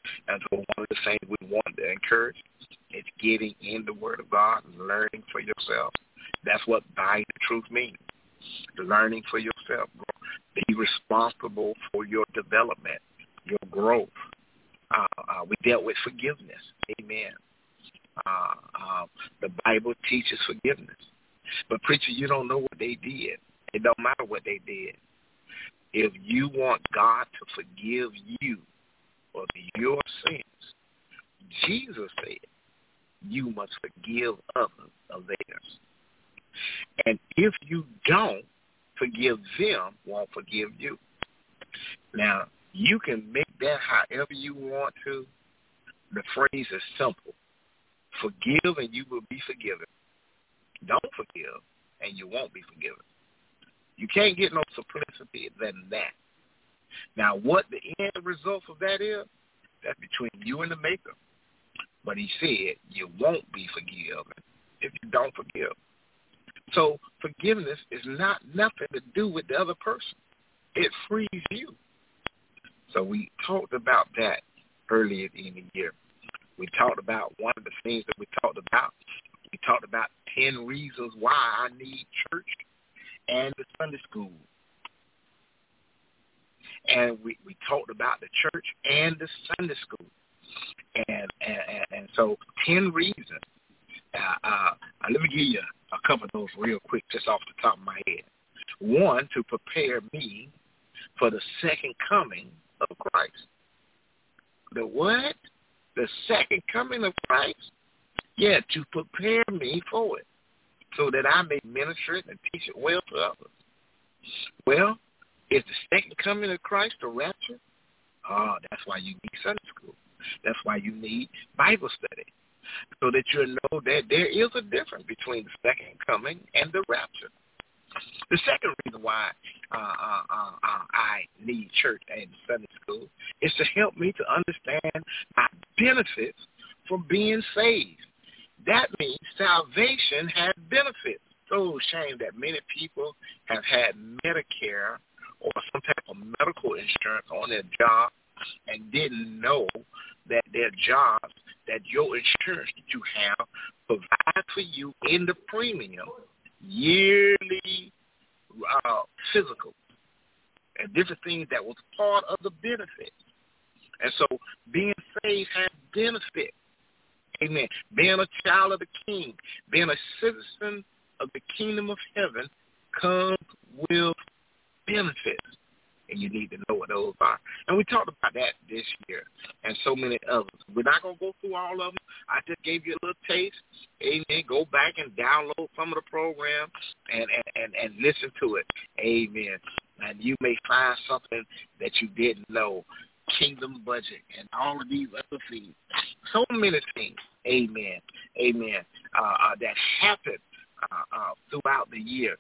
[SPEAKER 6] And so one of the things we want to encourage is getting in the Word of God and learning for yourself. That's what Bible truth means, learning for yourself. Be responsible for your development, your growth. Uh, uh, we dealt with forgiveness. Amen. Uh, uh, the Bible teaches forgiveness. But, preacher, you don't know what they did. It don't matter what they did. If you want God to forgive you of your sins, Jesus said, you must forgive others of theirs. And if you don't forgive them, won't forgive you. Now, you can make that however you want to. The phrase is simple. Forgive and you will be forgiven. Don't forgive and you won't be forgiven. You can't get no simplicity than that. Now, what the end result of that is, that's between you and the Maker. But he said you won't be forgiven if you don't forgive. So forgiveness is not nothing to do with the other person. It frees you. So we talked about that earlier in the year. We talked about one of the things that we talked about. We talked about ten reasons why I need church and the Sunday school. And we, we talked about the church and the Sunday school. And and, and so ten reasons. Uh, uh, let me give you a couple of those real quick just off the top of my head. One, to prepare me for the second coming of Christ. The what? The second coming of Christ? Yeah, to prepare me for it so that I may minister it and teach it well to others. Well, is the second coming of Christ the rapture? Oh, that's why you need Sunday school. That's why you need Bible study, so that you know that there is a difference between the second coming and the rapture. The second reason why uh, uh, uh, uh, I need church and Sunday school is to help me to understand my benefits from being saved. That means salvation has benefits. So shame that many people have had Medicare or some type of medical insurance on their job and didn't know that their jobs, that your insurance that you have provide for you in the premium yearly uh, physical and different things that was part of the benefit. And so being saved has benefit. Amen. Being a child of the King, being a citizen of the kingdom of heaven comes with benefits. And you need to know what those are. And we talked about that this year and so many others. We're not going to go through all of them. I just gave you a little taste. Amen. Go back and download some of the program and, and, and, and listen to it. Amen. And you may find something that you didn't know. Kingdom budget and all of these other things. So many things. Amen. Amen. Uh, uh, that happened uh, uh, throughout the year.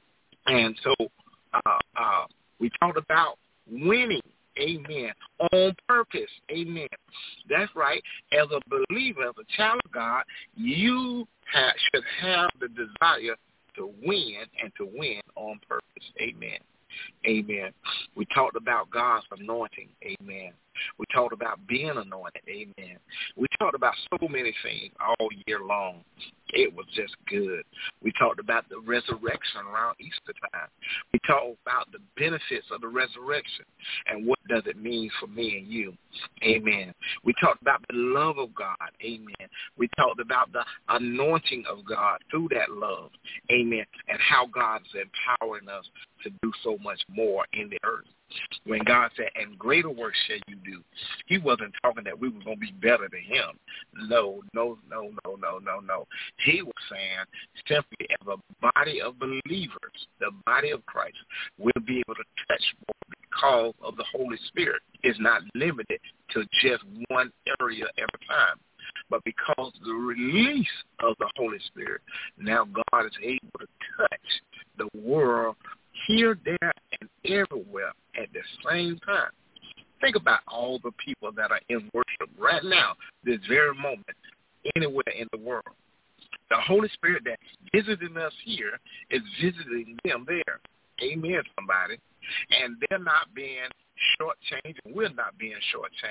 [SPEAKER 6] And so uh, uh, we talked about winning, amen, on purpose, amen. That's right. As a believer, as a child of God, you have, should have the desire to win and to win on purpose, amen. Amen. We talked about God's anointing, amen. We talked about being anointed, amen. We talked about so many things all year long. It was just good. We talked about the resurrection around Easter time. We talked about the benefits of the resurrection and what does it mean for me and you, amen. We talked about the love of God, amen. We talked about the anointing of God through that love, amen, and how God is empowering us to do so much more in the earth. When God said, and greater work shall you do, he wasn't talking that we were going to be better than him. No, no, no, no, no, no, no. He was saying simply as a body of believers, the body of Christ, will be able to touch more because of the Holy Spirit. It's not limited to just one area at a time. But because of the release of the Holy Spirit, now God is able to touch the world here, there, and everywhere at the same time. Think about all the people that are in worship right now, this very moment, anywhere in the world. The Holy Spirit that's visiting us here is visiting them there. Amen, somebody. And they're not being shortchanged, and we're not being shortchanged.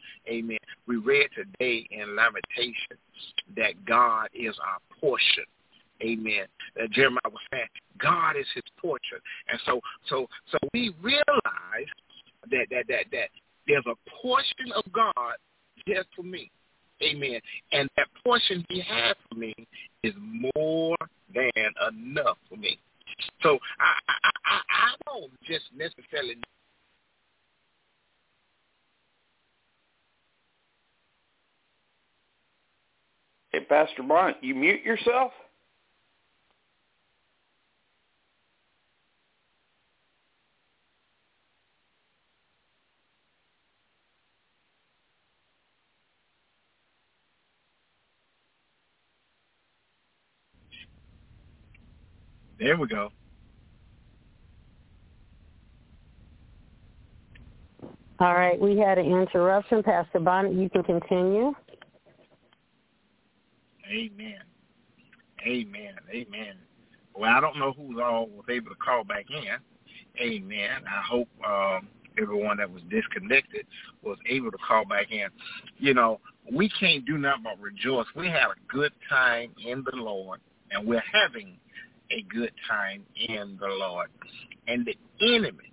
[SPEAKER 6] Amen. We read today in Lamentations that God is our portion. Amen. Uh, Jeremiah was saying God is his portion. And so so so we realize that that that that there's a portion of God just for me. Amen. And that portion he has for me is more than enough for me. So I I, I, I don't just necessarily
[SPEAKER 4] Hey, Pastor Bont, you mute yourself?
[SPEAKER 6] There we go.
[SPEAKER 3] All right, we had an interruption. Pastor Bonnet, you can continue.
[SPEAKER 6] Amen. Amen. Amen. Well, I don't know who all was able to call back in. Amen. I hope um, everyone that was disconnected was able to call back in. You know, we can't do nothing but rejoice. We had a good time in the Lord, and we're having a good time in the Lord. And the enemy,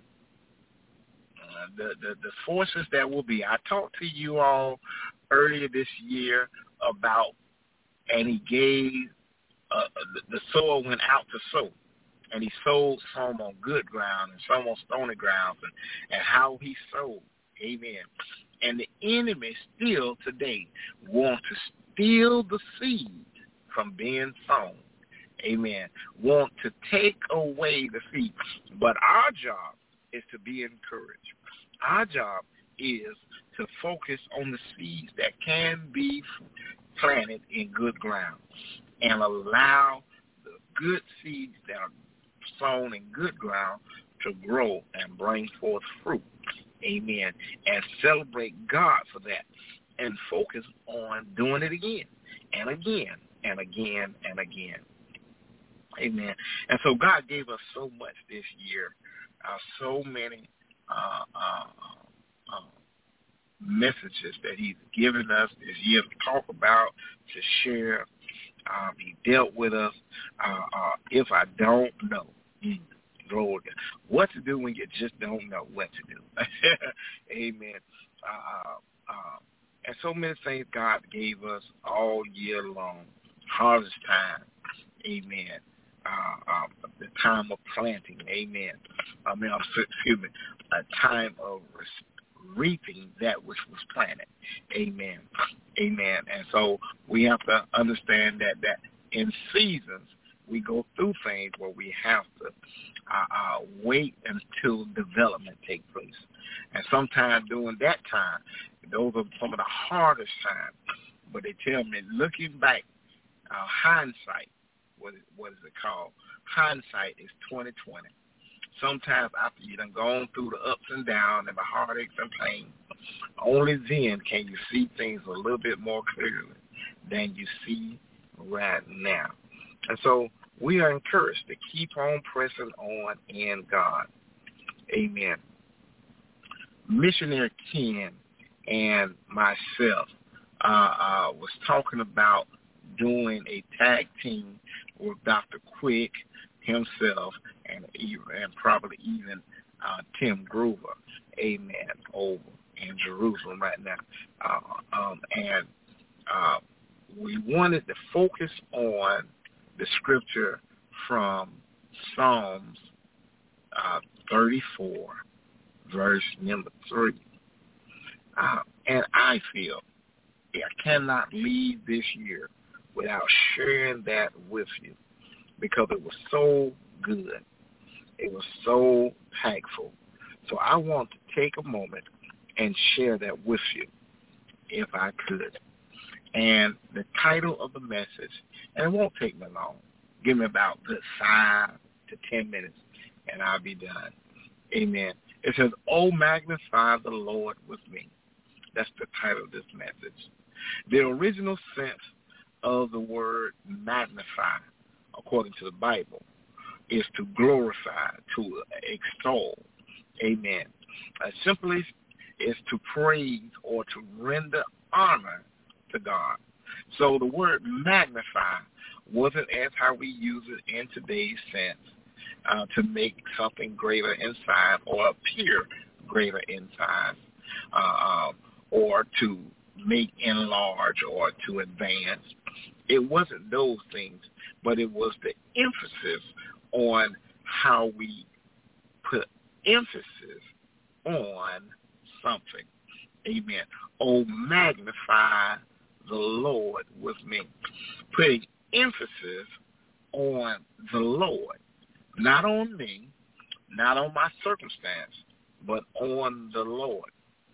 [SPEAKER 6] uh, the, the, the forces that will be, I talked to you all earlier this year about, and he gave, uh, the, the sower went out to sow. And he sowed some on good ground and some on stony ground, and, and how he sowed. Amen. And the enemy still today wants to steal the seed from being sown. Amen. Want to take away the seed. But our job is to be encouraged. Our job is to focus on the seeds that can be planted in good ground and allow the good seeds that are sown in good ground to grow and bring forth fruit. Amen. And celebrate God for that and focus on doing it again and again and again and again. Amen. And so God gave us so much this year, uh, so many uh, uh, uh, messages that he's given us this year to talk about, to share. Um, he dealt with us. Uh, uh, if I don't know, Lord, what to do when you just don't know what to do. Amen. Uh, uh, and so many things God gave us all year long. Harvest time. Amen. Uh, uh, the time of planting. Amen. I mean, excuse me, a time of reaping that which was planted. Amen. Amen. And so we have to understand that, that in seasons we go through things where we have to uh, uh, wait until development takes place. And sometimes during that time, those are some of the hardest times. But they tell me, looking back, uh, hindsight, what is, what is it called? Hindsight is twenty twenty. Sometimes after you done gone through the ups and downs and the heartaches and pain, only then can you see things a little bit more clearly than you see right now. And so we are encouraged to keep on pressing on in God. Amen. Missionary Ken and myself uh, uh, was talking about doing a tag team with Doctor Quick himself and, and probably even uh, Tim Groover, amen, over in Jerusalem right now. Uh, um, and uh, we wanted to focus on the scripture from Psalms uh, thirty-four, verse number three. Uh, and I feel I cannot leave this year without sharing that with you because it was so good. It was so impactful. So I want to take a moment and share that with you, if I could. And the title of the message, and it won't take me long, give me about good five to ten minutes, and I'll be done. Amen. It says, "Oh, magnify the Lord with me." That's the title of this message. The original sense of the word magnify, according to the Bible, is to glorify, to extol. Amen. Uh, simply, is to praise or to render honor to God. So the word magnify wasn't as how we use it in today's sense, uh, to make something greater in size or appear greater in size, uh, or to make enlarge or to advance. It wasn't those things, but it was the emphasis on how we put emphasis on something. Amen. Oh, magnify the Lord with me. Putting emphasis on the Lord, not on me, not on my circumstance, but on the Lord.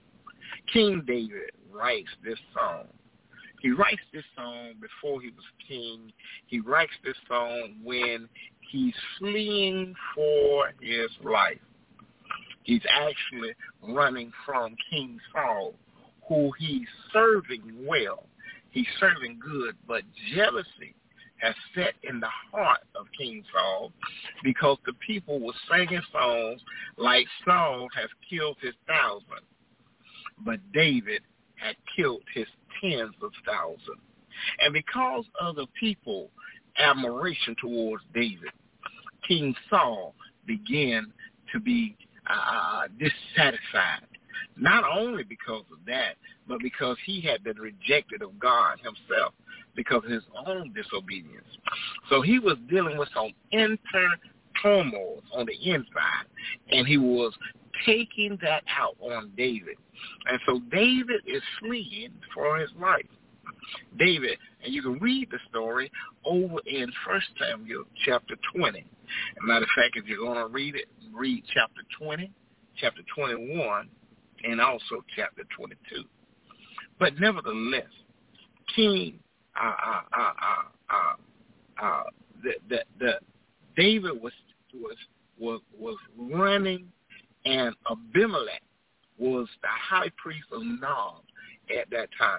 [SPEAKER 6] King David writes this song. He writes this song before he was king. He writes this song when he's fleeing for his life. He's actually running from King Saul, who he's serving well. He's serving good, but jealousy has set in the heart of King Saul because the people were singing songs like Saul has killed his thousand, but David had killed his tens of thousands. And because of the people's admiration towards David, King Saul began to be uh, dissatisfied, not only because of that, but because he had been rejected of God himself because of his own disobedience. So he was dealing with some inner turmoil on the inside, and he was taking that out on David. And so David is fleeing for his life. David, and you can read the story over in First Samuel chapter twenty. As a matter of fact, if you're going to read it, read chapter twenty, chapter twenty-one, and also chapter twenty-two. But nevertheless, King, uh, uh, uh, uh, uh, uh, the, the, the David was was was was running, and Abimelech was the high priest of Nob at that time.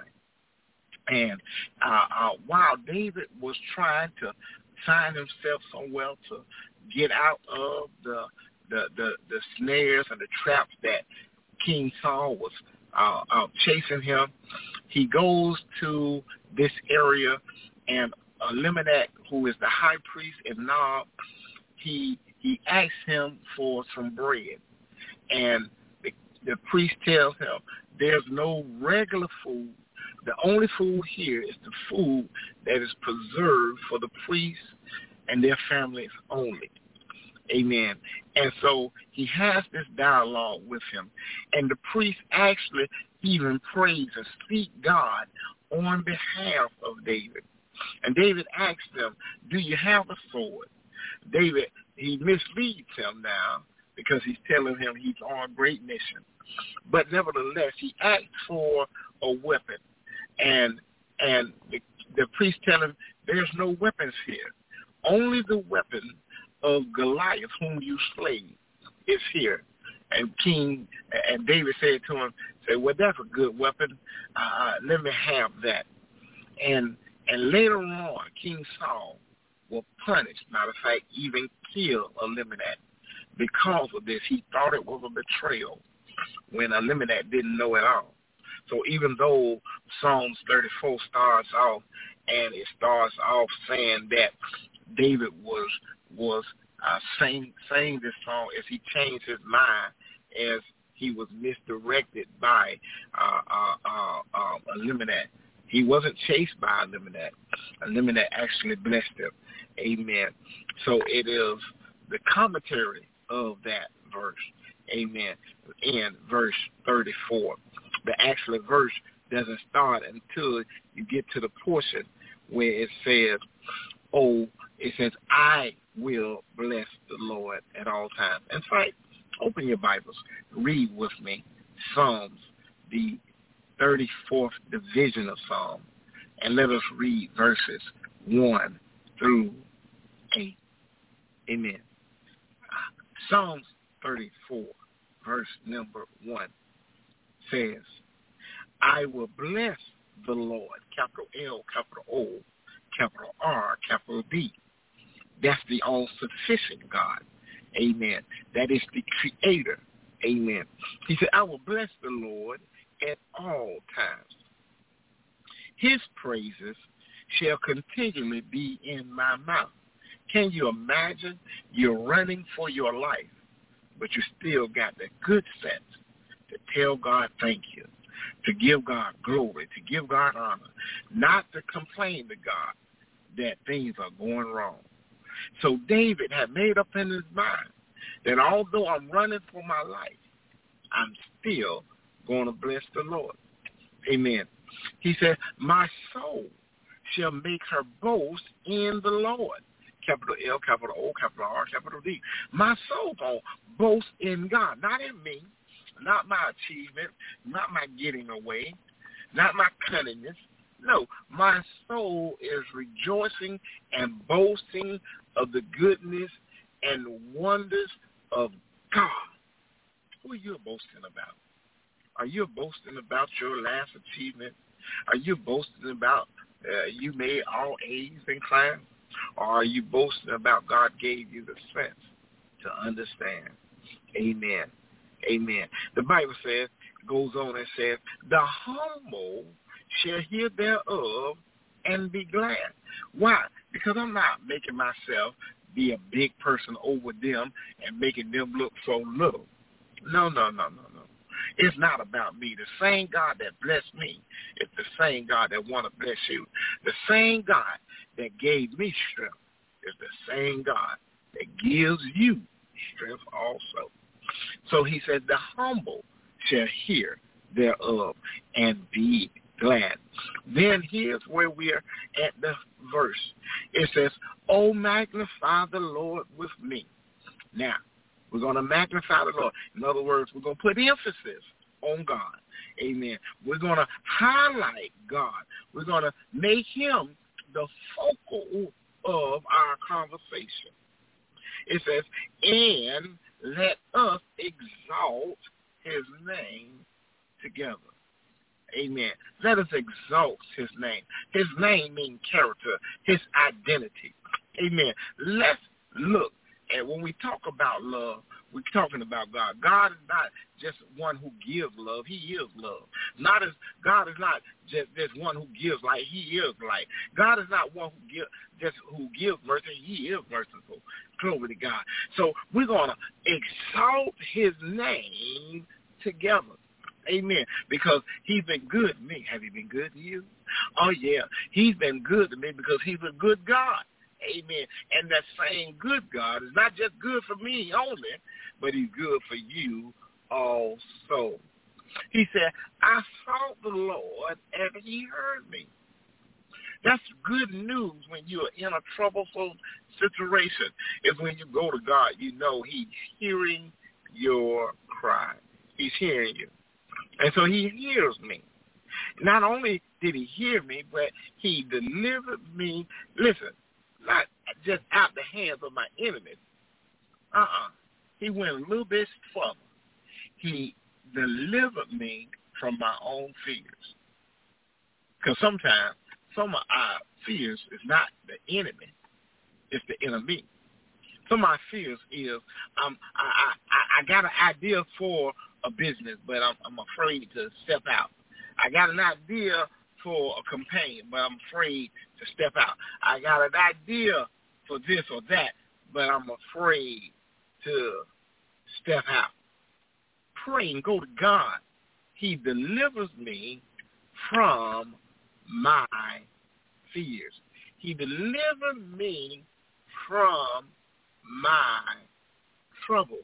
[SPEAKER 6] And uh, uh, while David was trying to find himself somewhere to get out of the the, the, the snares and the traps that King Saul was uh, uh, chasing him, he goes to this area, and Elimelech, who is the high priest in Nob, he he asks him for some bread, and the, the priest tells him there's no regular food. The only food here is the food that is preserved for the priests and their families only. Amen. And so he has this dialogue with him. And the priest actually even prays and seek God on behalf of David. And David asks them, do you have a sword? David, he misleads him now because he's telling him he's on a great mission. But nevertheless, he asks for a weapon. And and the, the priest tell him, there's no weapons here. Only the weapon of Goliath, whom you slay, is here. And King and David said to him, say, well, that's a good weapon. Uh, let me have that. And and later on, King Saul will punish, matter of fact, even kill Elimelech. Because of this, he thought it was a betrayal when Elimelech didn't know at all. So even though Psalms thirty-four starts off, and it starts off saying that David was was uh, saying, saying this song as he changed his mind as he was misdirected by uh, uh, uh, uh, Elimelech. He wasn't chased by Elimelech. Elimelech actually blessed him. Amen. So it is the commentary of that verse. Amen. In verse thirty-four. The actual verse doesn't start until you get to the portion where it says, oh, it says, I will bless the Lord at all times. In fact, open your Bibles, read with me Psalms, the thirty-fourth division of Psalms, and let us read verses one through eight. Amen. Psalms thirty-four, verse number one says, I will bless the Lord, capital L, capital O, capital R, capital D. That's the all-sufficient God. Amen. That is the creator Amen. He said, I will bless the Lord at all times. His praises shall continually be in my mouth. Can you imagine? You're running for your life, but you still got the good sense to tell God thank you, to give God glory, to give God honor, not to complain to God that things are going wrong. So David had made up in his mind that although I'm running for my life, I'm still going to bless the Lord. Amen. He said, my soul shall make her boast in the Lord. Capital L, capital O, capital R, capital D. My soul going to boast in God, not in me, not my achievement, not my getting away, not my cunningness. No, my soul is rejoicing and boasting of the goodness and wonders of God. Who are you boasting about? Are you boasting about your last achievement? Are you boasting about uh, you made all A's in class? Or are you boasting about God gave you the sense to understand? Amen. Amen. The Bible says, goes on and says, the humble shall hear thereof and be glad. Why? Because I'm not making myself be a big person over them and making them look so little. No, no, no, no, no. It's not about me. The same God that blessed me is the same God that want to bless you. The same God that gave me strength is the same God that gives you strength also. So he said, the humble shall hear thereof and be glad. Then here's where we are at the verse. It says, oh, magnify the Lord with me. Now, we're going to magnify the Lord. In other words, we're going to put emphasis on God. Amen. We're going to highlight God. We're going to make him the focal of our conversation. It says, and let us exalt his name together. Amen. Let us exalt his name. His name means character, his identity. Amen. Let's look at when we talk about love, we're talking about God. God is not just one who gives love. He is love. Not as God is not just, just one who gives light. He is light. God is not one who give, just who gives mercy. He is merciful. Glory to God. So we're going to exalt his name together. Amen. Because he's been good to me. Have he been good to you? Oh, yeah. He's been good to me because he's a good God. Amen. And that same good God is not just good for me only, but he's good for you also. He said, I sought the Lord and he heard me. That's good news when you're in a troublesome situation. Is when you go to God, you know he's hearing your cry. He's hearing you. And so he hears me. Not only did he hear me, but he delivered me. Listen, not just out the hands of my enemies. Uh-uh. He went a little bit further. He delivered me from my own fears. Because sometimes some of our fears is not the enemy. It's the enemy. Some of my fears is um, I, I, I got an idea for a business, but I'm, I'm afraid to step out. I got an idea for a campaign, but I'm afraid to step out. I got an idea for this or that, but I'm afraid to step out. Pray and go to God. He delivers me from my fears. He delivered me from my troubles.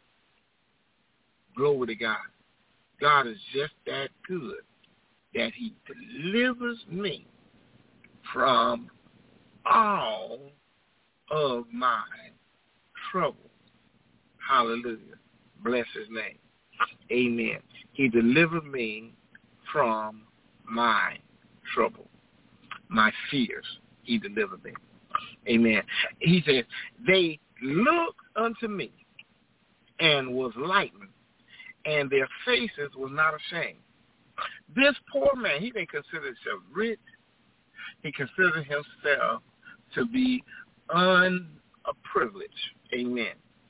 [SPEAKER 6] Glory to God. God is just that good that he delivers me from all of my trouble. Hallelujah. Bless his name. Amen. He delivered me from my trouble, my fears. He delivered me. Amen. He says, they looked unto me and was lightened, and their faces was not ashamed. This poor man, he didn't consider himself rich. He considered himself to be unprivileged. Amen.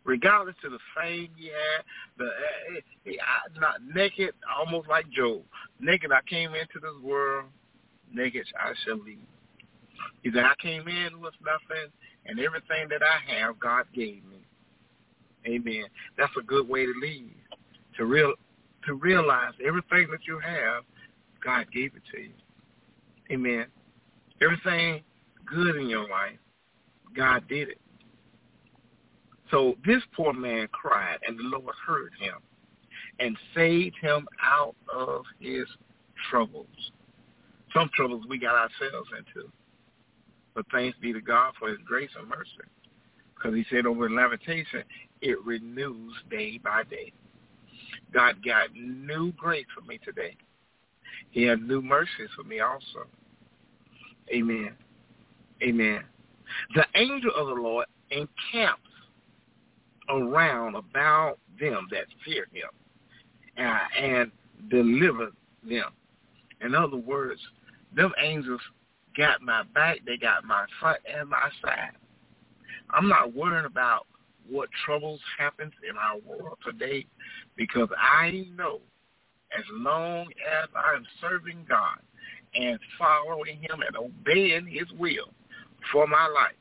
[SPEAKER 6] regardless to the fame he had, the uh, he, I, not naked, almost like Job. Naked I came into this world, naked I shall leave. He said, I came in with nothing, and everything that I have, God gave me. Amen. That's a good way to leave, to real to realize everything that you have, God gave it to you. Amen. Everything good in your life, God did it. So this poor man cried, and the Lord heard him and saved him out of his troubles. Some troubles we got ourselves into. But thanks be to God for his grace and mercy. Because he said over in Lamentation, it renews day by day. God got new grace for me today. He had new mercies for me also. Amen. Amen. The angel of the Lord encamps around about them that fear him uh, and deliver them. In other words, them angels got my back, they got my front and my side. I'm not worrying about what troubles happens in our world today, because I know as long as I'm serving God and following him and obeying his will for my life,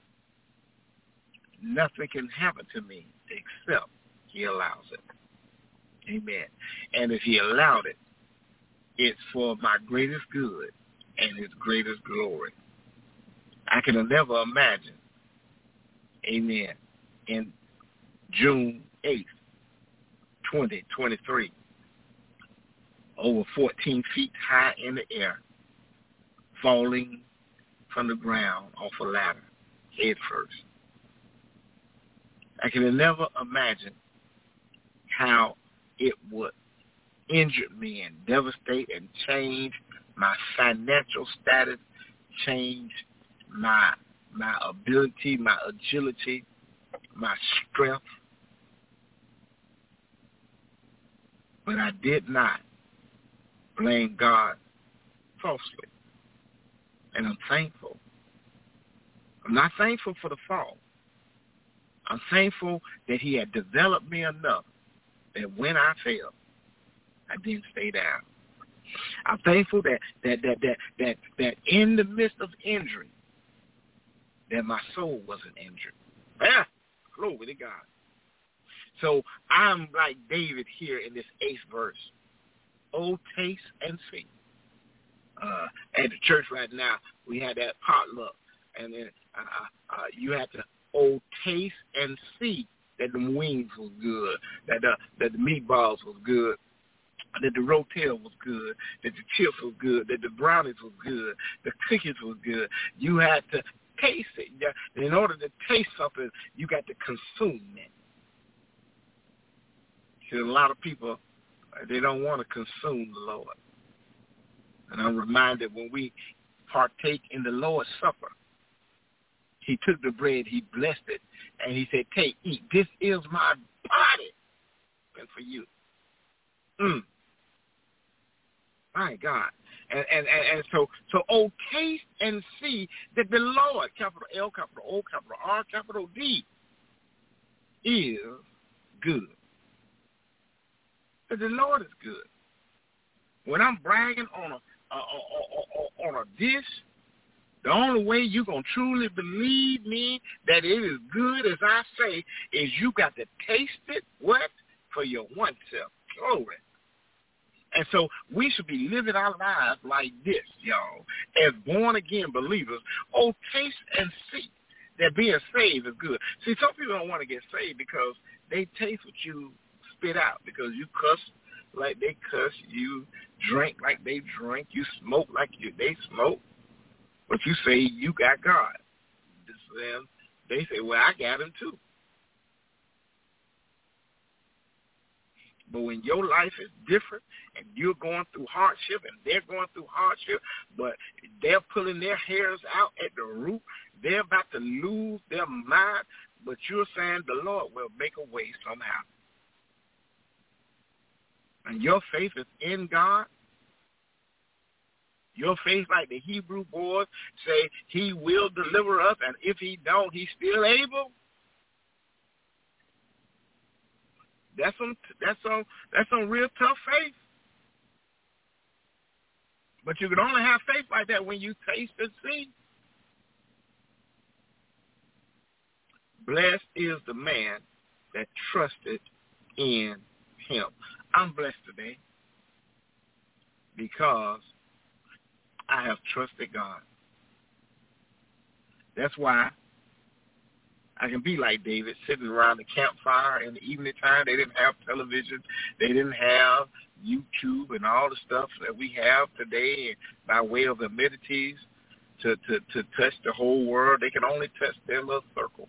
[SPEAKER 6] nothing can happen to me except he allows it. Amen. And if he allowed it, it's for my greatest good and his greatest glory. I can never imagine, amen, in June eighth, twenty twenty-three, over fourteen feet high in the air, falling from the ground off a ladder, head first. I can never imagine how it would injure me and devastate and change my financial status, change my my ability, my agility, my strength. But I did not blame God falsely. And I'm thankful. I'm not thankful for the fall. I'm thankful that he had developed me enough that when I failed, I didn't stay down. I'm thankful that that that that that, that in the midst of injury, that my soul wasn't injured. Ah, glory to God. So I'm like David here in this eighth verse. Oh, taste and see. Uh, at the church right now, we had that potluck, and then uh, uh, you had to oh taste and see that the wings was good, that the that the meatballs was good, that the rotel was good, that the chips was good, that the brownies was good, the cookies was good. You had to taste it. In order to taste something, you got to consume it. See, a lot of people, they don't want to consume the Lord. And I'm reminded when we partake in the Lord's Supper, he took the bread, he blessed it, and he said, take, eat. This is my body. And for you. Mm. My God. And, and, and, and so, so, oh, taste and see that the Lord, capital L, capital O, capital R, capital D, is good. That the Lord is good. When I'm bragging on a, a, a, a, on a dish, the only way you're going to truly believe me that it is good as I say is you got to taste it, what? For your one self. Glory. And so we should be living our lives like this, y'all, as born-again believers. Oh, taste and see that being saved is good. See, some people don't want to get saved because they taste what you spit out, because you cuss like they cuss, you drink like they drink, you smoke like you, they smoke. But you say you got God. Then they say, well, I got him too. But when your life is different and you're going through hardship and they're going through hardship, but they're pulling their hairs out at the root, they're about to lose their mind, but you're saying the Lord will make a way somehow. And your faith is in God. Your faith, like the Hebrew boys say, he will deliver us, and if he don't, he's still able. That's some that's some that's some real tough faith. But you can only have faith like that when you taste and see. Blessed is the man that trusted in him. I'm blessed today because I have trusted God. That's why I can be like David, sitting around the campfire in the evening time. They didn't have television. They didn't have YouTube and all the stuff that we have today by way of amenities to, to, to touch the whole world. They can only touch their little circle.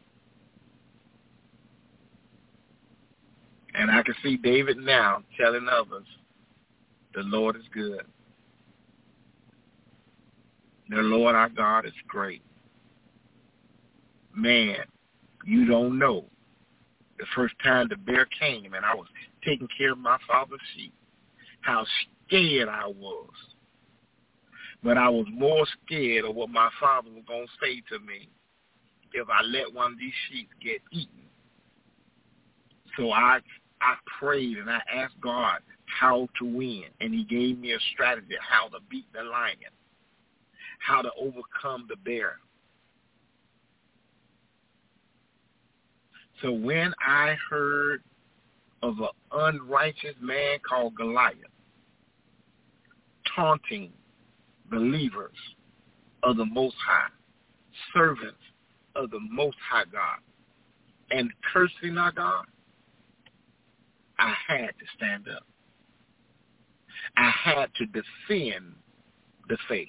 [SPEAKER 6] And I can see David now telling others, the Lord is good. The Lord our God is great. Man, you don't know. The first time the bear came and I was taking care of my father's sheep, how scared I was. But I was more scared of what my father was going to say to me if I let one of these sheep get eaten. So I I prayed and I asked God how to win, and he gave me a strategy how to beat the lion, how to overcome the bear. So when I heard of an unrighteous man called Goliath taunting believers of the Most High, servants of the Most High God, and cursing our God, I had to stand up. I had to defend the faith.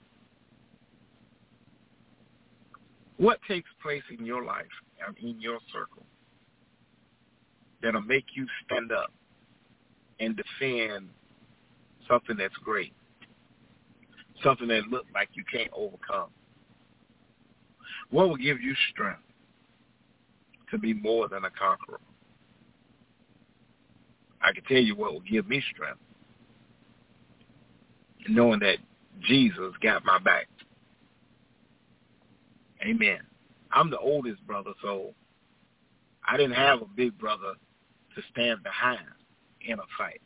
[SPEAKER 6] What takes place in your life and in your circle that'll make you stand up and defend something that's great, something that looks like you can't overcome? What will give you strength to be more than a conqueror? I can tell you what will give me strength, knowing that Jesus got my back. Amen. I'm the oldest brother, so I didn't have a big brother to stand behind in a fight.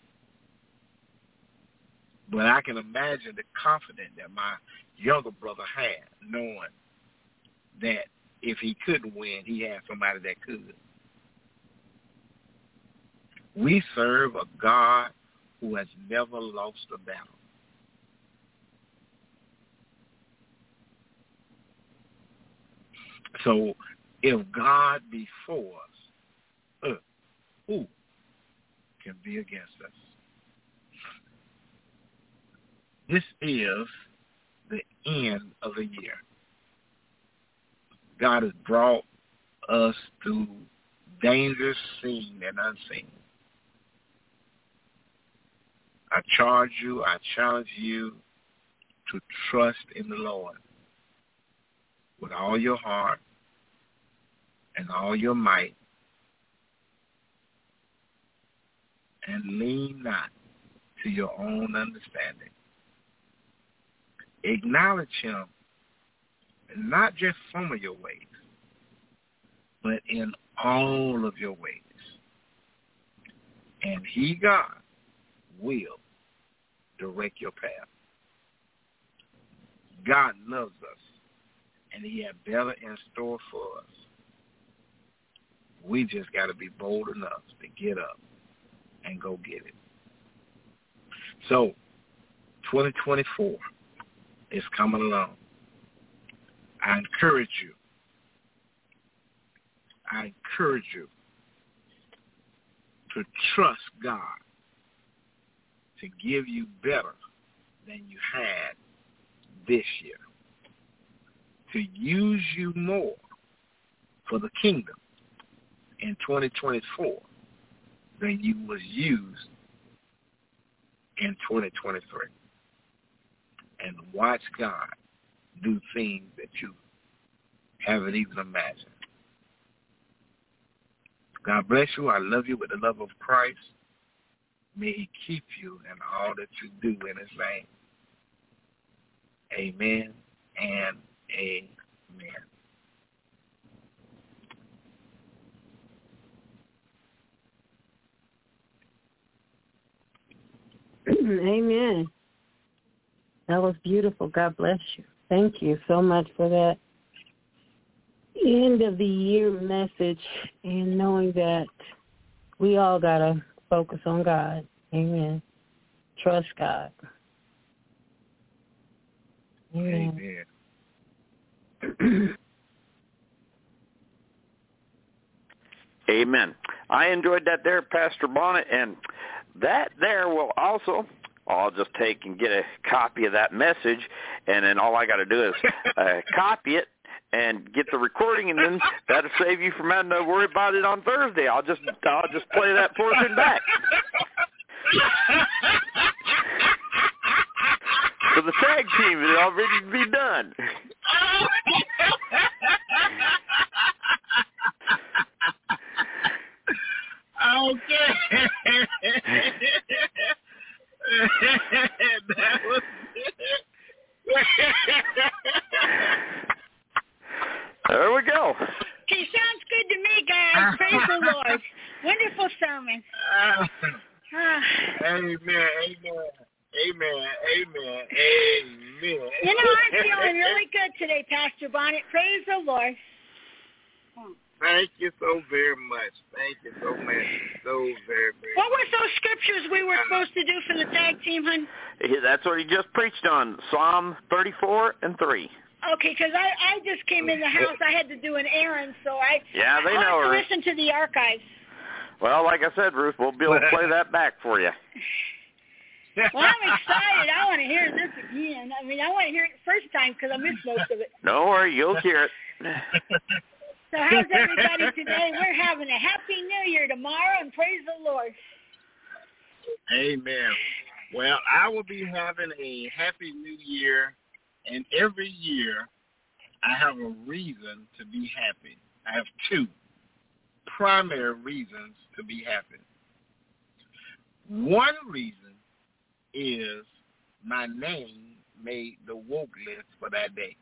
[SPEAKER 6] But I can imagine the confidence that my younger brother had, knowing that if he couldn't win, he had somebody that could. We serve a God who has never lost a battle. So if God be for us, uh, who can be against us? This is the end of the year. God has brought us through dangers seen and unseen. I charge you, I challenge you to trust in the Lord with all your heart and all your might, and lean not to your own understanding. Acknowledge him, not just some of your ways, but in all of your ways. And he, God, will direct your path. God loves us, and he has better in store for us. We just got to be bold enough to get up and go get it. So, twenty twenty-four is coming along. I encourage you. I encourage you to trust God to give you better than you had this year, to use you more for the kingdom in twenty twenty-four than you was used in twenty twenty-three. And watch God do things that you haven't even imagined. God bless you. I love you with the love of Christ. May he keep you in all that you do in his name. Amen and amen.
[SPEAKER 3] Amen. That was beautiful. God bless you. Thank you so much for that end of the year message and knowing that we all got to focus on God. Amen. Trust God. Amen.
[SPEAKER 2] Amen.
[SPEAKER 4] Amen. I enjoyed that there, Pastor Bonnet, and that there will also, I'll just take and get a copy of that message, and then all I got to do is uh, copy it and get the recording, and then that'll save you from having to worry about it on Thursday. I'll just I'll just play that portion back. So the tag team is all ready to be done.
[SPEAKER 6] Okay. That was
[SPEAKER 4] There we go.
[SPEAKER 7] Okay, sounds good to me, guys. Praise the Lord. Wonderful sermon.
[SPEAKER 6] Uh, amen, amen, amen, amen, amen.
[SPEAKER 7] You know, I'm feeling really good today, Pastor Bonnet. Praise the Lord.
[SPEAKER 6] Thank you so very much. Thank you so much. So very, very
[SPEAKER 7] What were those scriptures we were supposed to do for the tag team, hon?
[SPEAKER 4] Yeah, that's what he just preached on, Psalm thirty-four and three.
[SPEAKER 7] Okay, because I, I just came in the house. I had to do an errand, so I
[SPEAKER 4] Yeah, they
[SPEAKER 7] I'll
[SPEAKER 4] know
[SPEAKER 7] have to
[SPEAKER 4] her.
[SPEAKER 7] listen to the archives.
[SPEAKER 4] Well, like I said, Ruth, we'll be able to play that back for you.
[SPEAKER 7] Well, I'm excited. I want to hear this again. I mean, I want to hear it the first time because I missed most of it.
[SPEAKER 4] Don't worry, you'll hear it.
[SPEAKER 7] So how's everybody today? We're having a happy new year tomorrow, and praise the Lord.
[SPEAKER 6] Amen. Well, I will be having a happy new year, and every year I have a reason to be happy. I have two primary reasons to be happy. One reason is my name made the woke list for that day.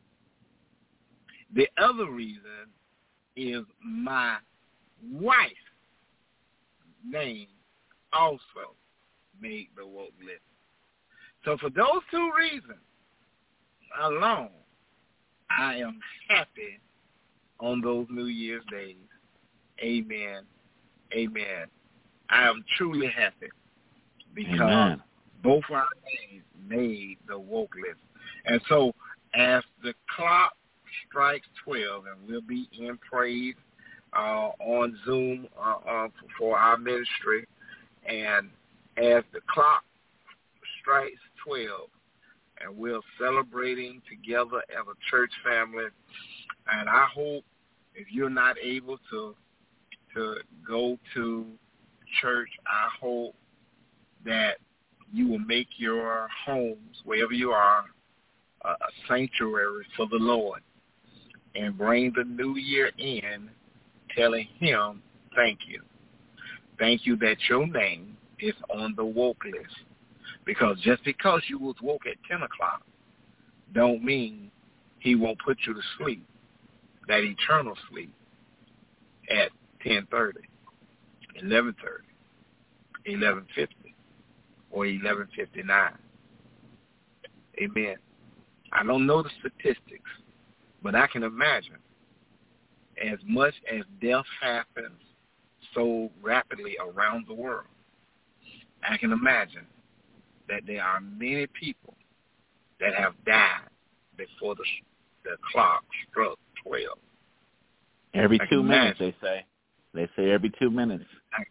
[SPEAKER 6] The other reason is my wife's name also made the woke list. So for those two reasons alone, I am happy on those New Year's days. Amen. Amen. I am truly happy because
[SPEAKER 2] Amen.
[SPEAKER 6] both our names made the woke list. And so as the clock strikes twelve, and we'll be in praise uh, on Zoom uh, uh, for our ministry, and as the clock strikes twelve, and we're celebrating together as a church family, and I hope if you're not able to to go to church, I hope that you will make your homes, wherever you are, a, a sanctuary for the Lord, and bring the new year in telling him thank you. Thank you that your name is on the woke list. Because just because you was woke at ten o'clock don't mean he won't put you to sleep, that eternal sleep, at ten thirty, eleven thirty, eleven fifty, or eleven fifty-nine. Amen. I don't know the statistics, but I can imagine as much as death happens so rapidly around the world, I can imagine that there are many people that have died before the the clock struck twelve.
[SPEAKER 2] Every
[SPEAKER 6] I
[SPEAKER 2] two
[SPEAKER 6] can
[SPEAKER 2] minutes,
[SPEAKER 6] imagine.
[SPEAKER 2] they say. They say every two minutes.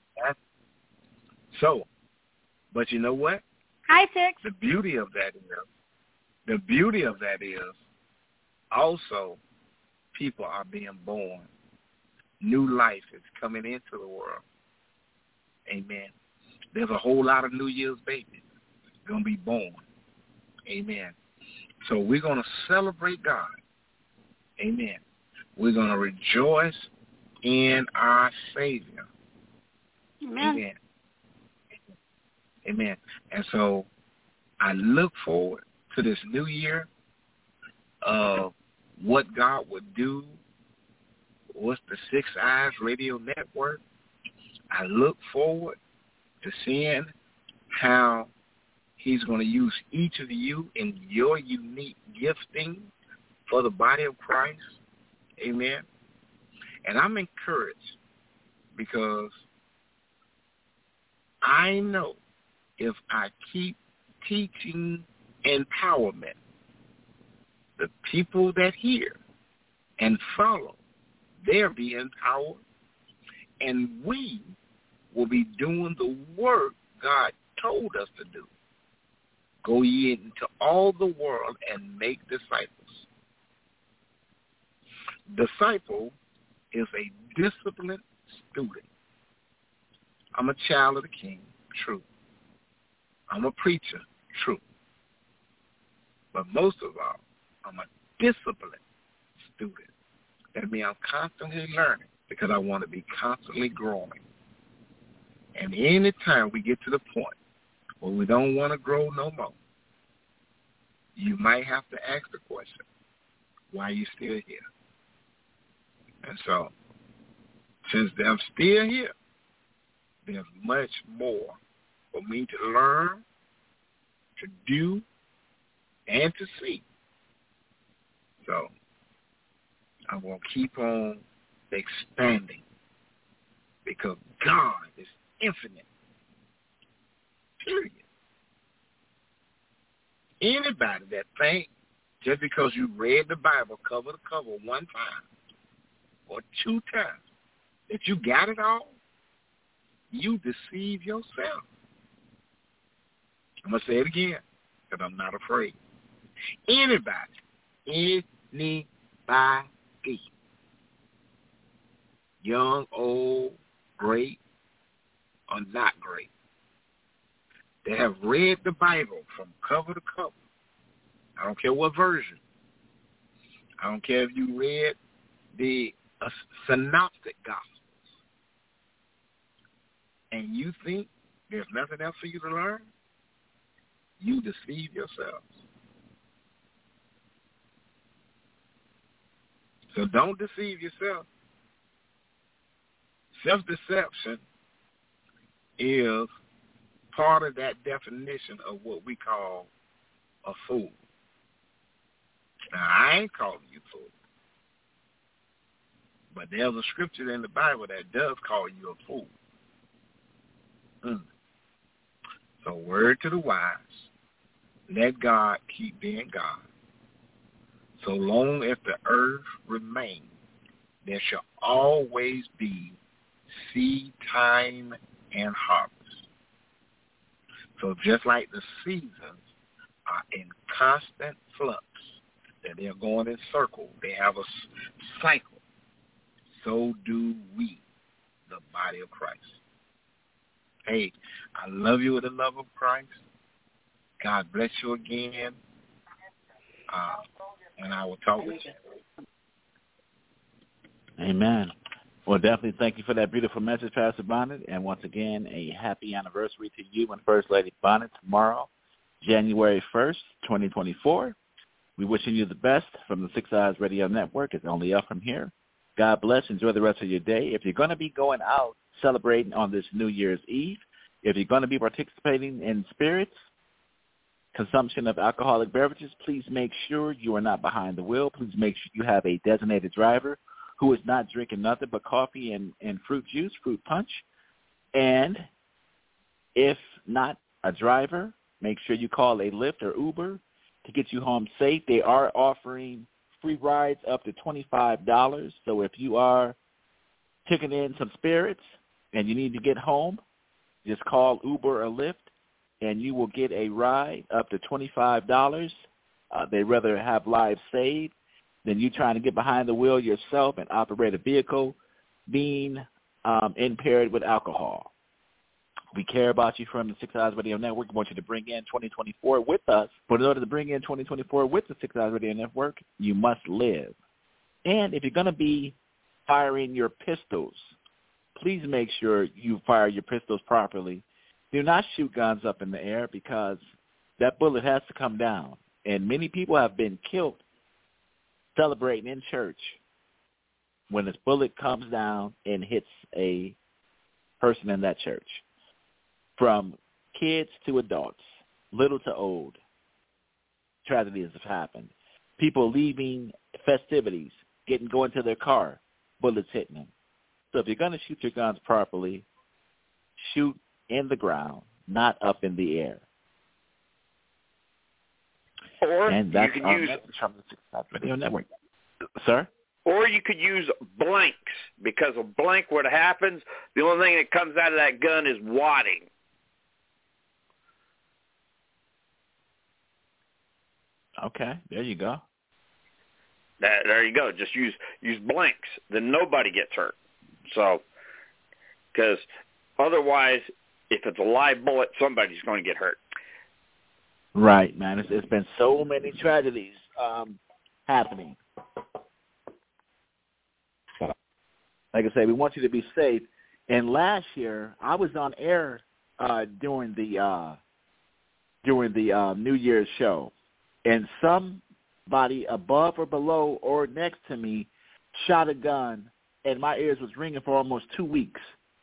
[SPEAKER 6] So, but you know what?
[SPEAKER 7] Hi, Six.
[SPEAKER 6] The beauty of that is, the beauty of that is also people are being born. New life is coming into the world. Amen. There's a whole lot of New Year's babies going to be born. Amen. So we're going to celebrate God. Amen. We're going to rejoice in our Savior.
[SPEAKER 7] Amen.
[SPEAKER 6] Amen. Amen. And so I look forward to this new year of what God would do with the Six Eyes Radio Network. I look forward to seeing how He's going to use each of you in your unique gifting for the body of Christ. Amen. And I'm encouraged because I know if I keep teaching empowerment, the people that hear and follow, they'll be empowered, and we will be doing the work God told us to do. Go ye into all the world and make disciples. Disciple is a disciplined student. I'm a child of the King, true. I'm a preacher, true. But most of all, I'm a disciplined student. That means I'm constantly learning because I want to be constantly growing. And any time we get to the point where we don't want to grow no more, you might have to ask the question, why are you still here? And so, since I'm still here, there's much more for me to learn, to do, and to see. So, I'm going to keep on expanding because God is infinite. Period. Anybody that think just because you read the Bible cover to cover one time or two times that you got it all, you deceive yourself. I'm going to say it again because I'm not afraid. Anybody, anybody, young, old, great, or not great, they have read the Bible from cover to cover. I don't care what version. I don't care if you read the uh, synoptic gospels and you think there's nothing else for you to learn, you deceive yourselves. So don't deceive yourself. Self-deception is part of that definition of what we call a fool. Now, I ain't calling you fool. But there's a scripture in the Bible that does call you a fool. Mm. So word to the wise, let God keep being God. So long as the earth remains, there shall always be seed time and harvest. So just like the seasons are in constant flux, that they're going in circles, they have a cycle, so do we, the body of Christ. Hey, I love you with the love of Christ. God bless you again. Uh, and I will talk with you.
[SPEAKER 2] Amen. Well, definitely thank you for that beautiful message, Pastor Bonnet. And once again, a happy anniversary to you and First Lady Bonnet tomorrow, January first, twenty twenty-four. We're wishing you the best from the Six Eyes Radio Network. It's only up from here. God bless. Enjoy the rest of your day. If you're going to be going out celebrating on this New Year's Eve, if you're going to be participating in spirits, consumption of alcoholic beverages, please make sure you are not behind the wheel. Please make sure you have a designated driver who is not drinking nothing but coffee and, and fruit juice, fruit punch. And if not a driver, make sure you call a Lyft or Uber to get you home safe. They are offering free rides up to twenty-five dollars. So if you are taking in some spirits and you need to get home, just call Uber or Lyft, and you will get a ride up to twenty-five dollars. Uh, they'd rather have lives saved than you trying to get behind the wheel yourself and operate a vehicle being um, impaired with alcohol. We care about you from the Six Eyes Radio Network. We want you to bring in twenty twenty-four with us. But in order to bring in twenty twenty-four with the Six Eyes Radio Network, you must live. And if you're going to be firing your pistols, please make sure you fire your pistols properly. Do not shoot guns up in the air because that bullet has to come down. And many people have been killed celebrating in church when this bullet comes down and hits a person in that church, from kids to adults. little to old, tragedies have happened. People leaving festivities, getting going to their car, bullets hitting them. So if you're going to shoot your guns properly, shoot in the ground, not up in the air.
[SPEAKER 4] Or
[SPEAKER 2] and that's
[SPEAKER 4] you could
[SPEAKER 2] our
[SPEAKER 4] use
[SPEAKER 2] message from the Six Sides Radio Network. Sir?
[SPEAKER 4] Or you could use blanks, because a blank, what happens, the only thing that comes out of that gun is wadding.
[SPEAKER 2] Okay, there you go.
[SPEAKER 4] That, there you go. Just use use blanks. Then nobody gets hurt. So, because otherwise, if it's a live bullet, somebody's going to get hurt.
[SPEAKER 2] Right, man. It's, it's been so many tragedies um, happening. Like I say, we want you to be safe. And last year, I was on air uh, during the uh, during the uh, New Year's show, and somebody above or below or next to me shot a gun, and my ears was ringing for almost two weeks,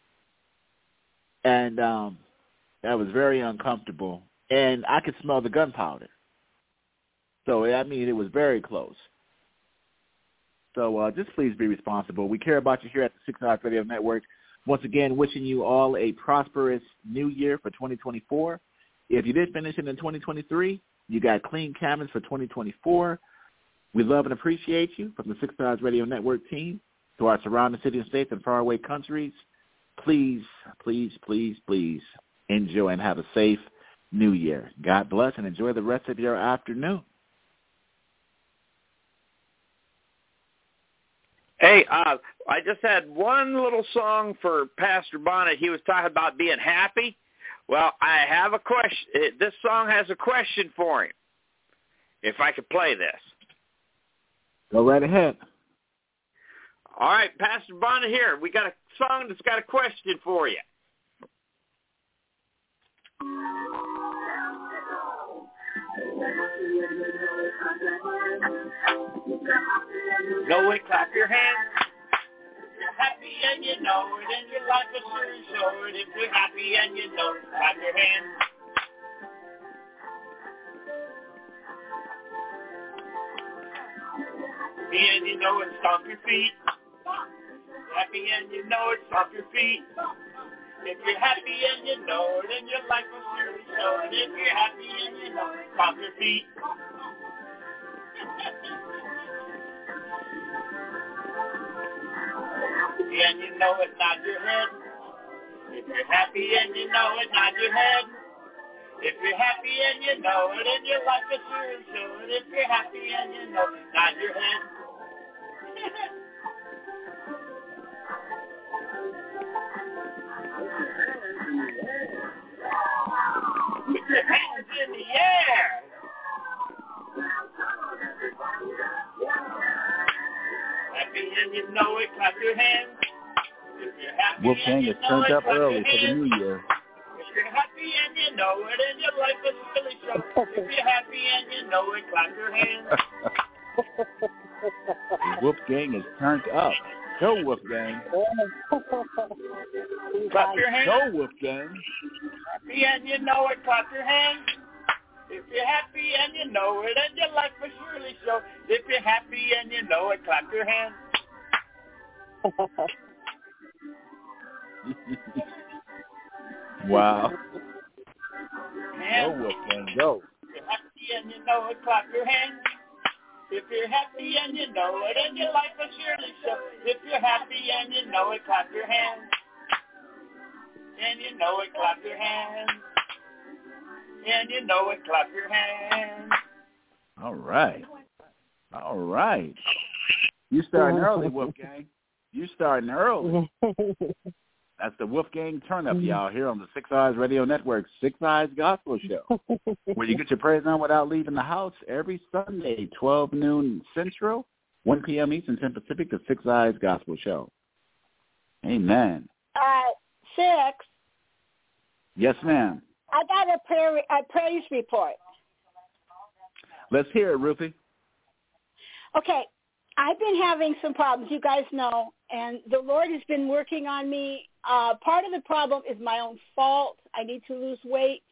[SPEAKER 2] and um, that was very uncomfortable. And I could smell the gunpowder, so I mean it was very close. So uh, just please be responsible. We care about you here at the Six Sides Radio Network. Once again, wishing you all a prosperous new year for twenty twenty-four. If you did finish it in twenty twenty-three, you got clean cabinets for twenty twenty-four. We love and appreciate you from the Six Sides Radio Network team to our surrounding cities and states and faraway countries. Please, please, please, please enjoy and have a safe new year. God bless and enjoy the rest of your afternoon.
[SPEAKER 4] Hey, uh, I just had one little song for Pastor Bonnet. He was talking about being happy. Well, I have a question. This song has a question for him, if I could play this.
[SPEAKER 2] Go right ahead.
[SPEAKER 4] All right, Pastor Bonnet here. We got a song that's got a question for you. Know it, clap your hands. If you're happy and you know it, and your life is sure show it. If you're happy and you know it, clap your hands. Happy and you know it, stomp your feet. Happy and you know it, stomp your feet. If you're happy and you know it, and your life will surely show it. If you're happy and you know it, stomp your feet. And you know it, nod your head. If you're happy and you know it, nod your head. If you're happy and you know it, and your life will surely show it. If you're happy and you know it, nod your head. Put your hands in the air. Happy and you know it, clap your hands. If you're happy
[SPEAKER 2] Wolfgang
[SPEAKER 4] and you
[SPEAKER 2] is
[SPEAKER 4] know
[SPEAKER 2] turned
[SPEAKER 4] it,
[SPEAKER 2] up
[SPEAKER 4] clap
[SPEAKER 2] early
[SPEAKER 4] your
[SPEAKER 2] for the
[SPEAKER 4] hands.
[SPEAKER 2] new year.
[SPEAKER 4] If you're happy and you know it, and your life is really show. If you're happy and you know it, clap your hands.
[SPEAKER 2] Wolfgang is turned up. Go, Wolfgang.
[SPEAKER 4] Clap your hands.
[SPEAKER 2] Go, Wolfgang.
[SPEAKER 4] Happy and you know it, clap your hands. If you're happy and you know it, and your life will surely show. If you're happy and you know it, clap your hands.
[SPEAKER 2] Wow.
[SPEAKER 4] Hands.
[SPEAKER 2] Go, Wolfgang, go.
[SPEAKER 4] If you're happy and you know it, clap your hands. If you're happy and you know it, and your life will surely show. If you're happy and you know it, clap your hands. And you know it, clap your hands. And you know it, clap your hands.
[SPEAKER 2] All right. All right. You starting early, Wolfgang. You starting early. That's the Wolfgang Turn-Up, y'all, here on the Six Eyes Radio Network, Six Eyes Gospel Show, where you get your praise on without leaving the house every Sunday, twelve noon Central, one p.m. Eastern, ten Pacific, the Six Eyes Gospel Show. Amen.
[SPEAKER 7] Uh, Six.
[SPEAKER 2] Yes, ma'am.
[SPEAKER 7] I got a, prayer, a praise report.
[SPEAKER 2] Let's hear it, Ruthie.
[SPEAKER 7] Okay, I've been having some problems, you guys know, and the Lord has been working on me. Uh, part of the problem is my own fault. I need to lose weight.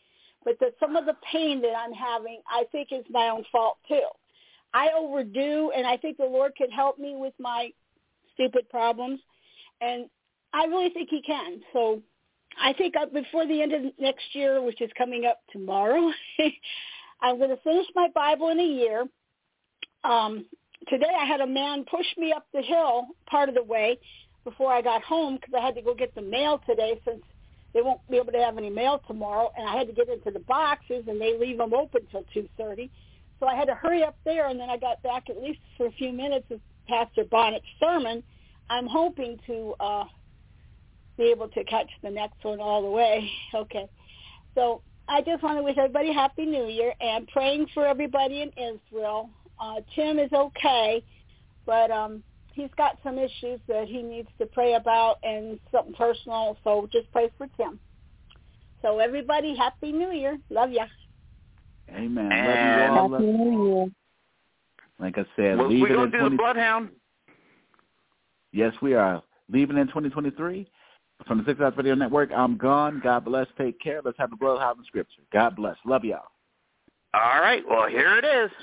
[SPEAKER 7] but the, some of the pain that I'm having, I think is my own fault too. I overdo, and I think the Lord could help me with my stupid problems, and I really think he can. So I think before the end of next year, which is coming up tomorrow, I'm going to finish my Bible in a year. Um, today I had a man push me up the hill part of the way before I got home because I had to go get the mail today since they won't be able to have any mail tomorrow, and I had to get into the boxes, and they leave them open till two thirty. So I had to hurry up there, and then I got back at least for a few minutes of Pastor Bonnet's sermon. I'm hoping to uh, be able to catch the next one all the way. Okay. So I just want to wish everybody Happy New Year and praying for everybody in Israel. Uh, Tim is okay, but um, he's got some issues that he needs to pray about and something personal, so just pray for Tim. So everybody, Happy New Year. Love ya.
[SPEAKER 2] Amen.
[SPEAKER 4] And
[SPEAKER 2] Love you all.
[SPEAKER 3] Happy New Year.
[SPEAKER 2] Like I said,
[SPEAKER 4] well,
[SPEAKER 2] leave
[SPEAKER 4] we
[SPEAKER 2] it
[SPEAKER 4] going
[SPEAKER 2] in
[SPEAKER 4] to do
[SPEAKER 2] twenty-
[SPEAKER 4] the Bloodhound?
[SPEAKER 2] Yes, we are. Leaving in twenty twenty-three. From the Six Eyes Radio Network, I'm gone. God bless. Take care. Let's have the Bloodhound in Scripture. God bless. Love y'all.
[SPEAKER 4] All right. Well, here it is.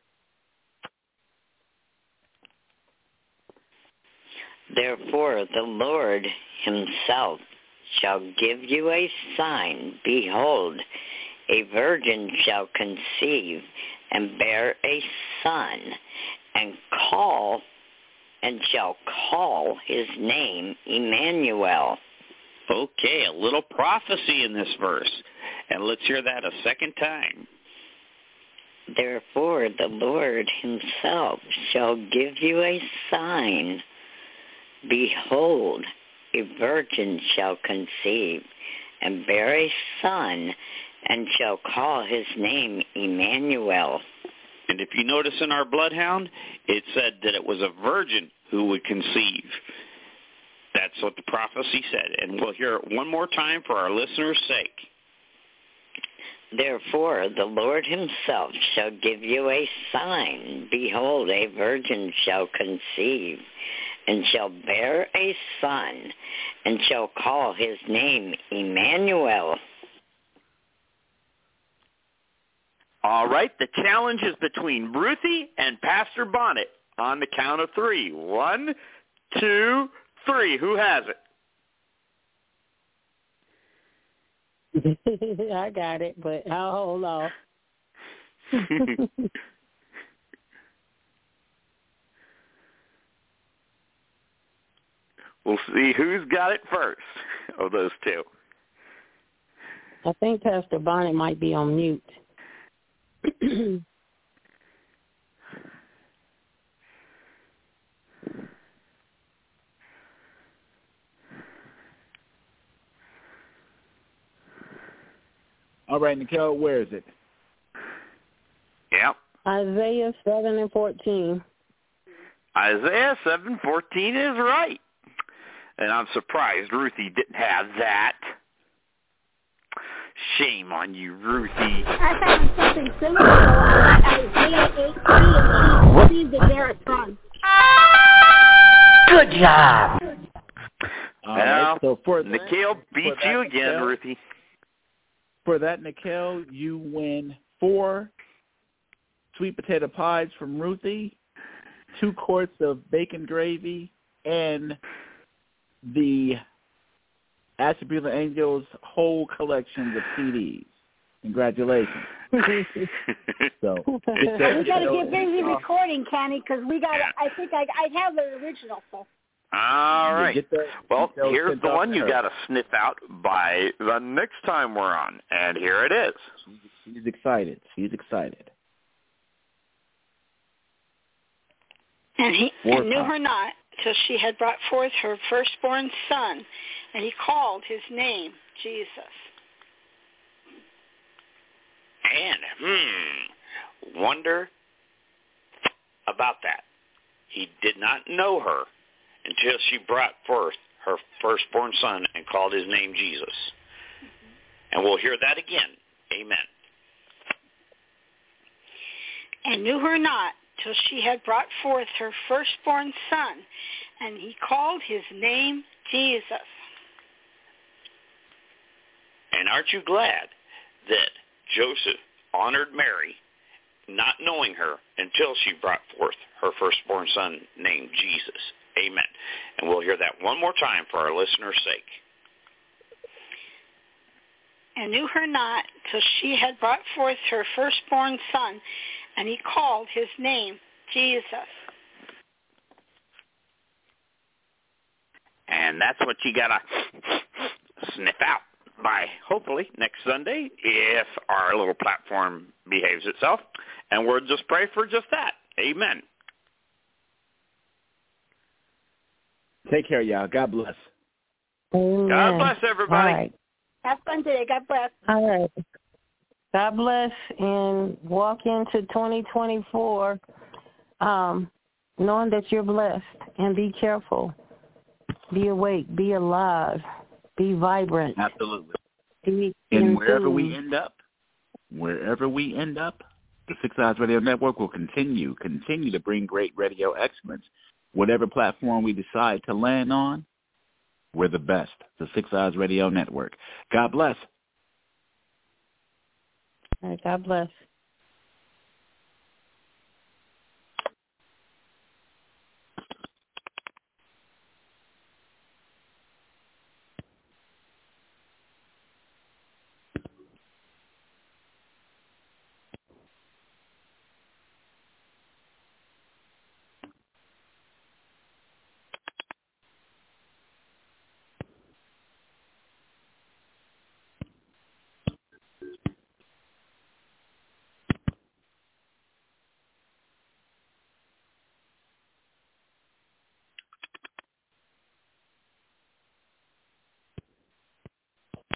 [SPEAKER 5] Therefore the Lord himself shall give you a sign. Behold, a virgin shall conceive and bear a son, and call and shall call his name Emmanuel.
[SPEAKER 4] Okay, a little prophecy in this verse. And let's hear that a second time.
[SPEAKER 5] Therefore the Lord himself shall give you a sign. Behold, a virgin shall conceive and bear a son, and shall call his name Emmanuel.
[SPEAKER 4] And if you notice in our Bloodhound, it said that it was a virgin who would conceive. That's what the prophecy said. And we'll hear it one more time for our listeners' sake.
[SPEAKER 5] Therefore the Lord himself shall give you a sign. Behold, a virgin shall conceive and shall bear a son, and shall call his name Emmanuel.
[SPEAKER 4] All right, the challenge is between Ruthie and Pastor Bonnet on the count of three. One, two, three. Who has
[SPEAKER 3] it? I got it, but I'll hold off.
[SPEAKER 4] We'll see who's got it first of those two.
[SPEAKER 3] I think Pastor Bonnet might be on mute.
[SPEAKER 2] All right, Nicole, where is it?
[SPEAKER 4] Yep.
[SPEAKER 3] Isaiah seven and fourteen.
[SPEAKER 4] Isaiah seven fourteen is right. And I'm surprised Ruthie didn't have that. Shame on you, Ruthie.
[SPEAKER 7] I found something similar. I got Isaiah eighteen, and she received the bear a son.
[SPEAKER 5] Good job.
[SPEAKER 2] All
[SPEAKER 4] Well,
[SPEAKER 2] right, so for
[SPEAKER 4] Nikhil beat
[SPEAKER 2] for
[SPEAKER 4] you
[SPEAKER 2] that,
[SPEAKER 4] again,
[SPEAKER 2] Nicole,
[SPEAKER 4] Ruthie.
[SPEAKER 2] For that, Nicole, you win four sweet potato pies from Ruthie, two quarts of bacon gravy, and the Ashtabula Angels whole collection of C Ds. Congratulations. So
[SPEAKER 7] we got to get busy recording, Kenny, because we got. I think I I have the original. So.
[SPEAKER 4] All right.
[SPEAKER 2] Get that,
[SPEAKER 4] well,
[SPEAKER 2] get
[SPEAKER 4] here's the one you
[SPEAKER 2] her.
[SPEAKER 4] got to sniff out by the next time we're on, and here it is.
[SPEAKER 2] She's excited. She's excited.
[SPEAKER 7] And he
[SPEAKER 2] Four
[SPEAKER 7] and knew
[SPEAKER 2] times.
[SPEAKER 7] her not till she had brought forth her firstborn son, and he called his name Jesus.
[SPEAKER 4] And, hmm, wonder about that. He did not know her until she brought forth her firstborn son and called his name Jesus. And we'll hear that again. Amen.
[SPEAKER 7] And knew her not till she had brought forth her firstborn son, and he called his name Jesus.
[SPEAKER 4] And aren't you glad that Joseph honored Mary, not knowing her until she brought forth her firstborn son named Jesus. Amen. And we'll hear that one more time for our listeners' sake.
[SPEAKER 7] And knew her not till she had brought forth her firstborn son, and he called his name Jesus.
[SPEAKER 4] And that's what you got to sniff out by hopefully next Sunday if our little platform behaves itself. And we'll just pray for just that. Amen.
[SPEAKER 2] Take care, y'all. God bless.
[SPEAKER 3] Amen.
[SPEAKER 4] God bless everybody.
[SPEAKER 3] All right.
[SPEAKER 7] Have fun today. God bless.
[SPEAKER 3] All right. God bless, and walk into twenty twenty-four um, knowing that you're blessed, and be careful. Be awake. Be alive. Be vibrant.
[SPEAKER 2] Absolutely.
[SPEAKER 3] Be
[SPEAKER 2] and wherever
[SPEAKER 3] enthused.
[SPEAKER 2] we end up, wherever we end up, the Six Eyes Radio Network will continue, continue to bring great radio excellence. Whatever platform we decide to land on, we're the best. The Six Eyes Radio Network. God bless.
[SPEAKER 3] All right, God bless.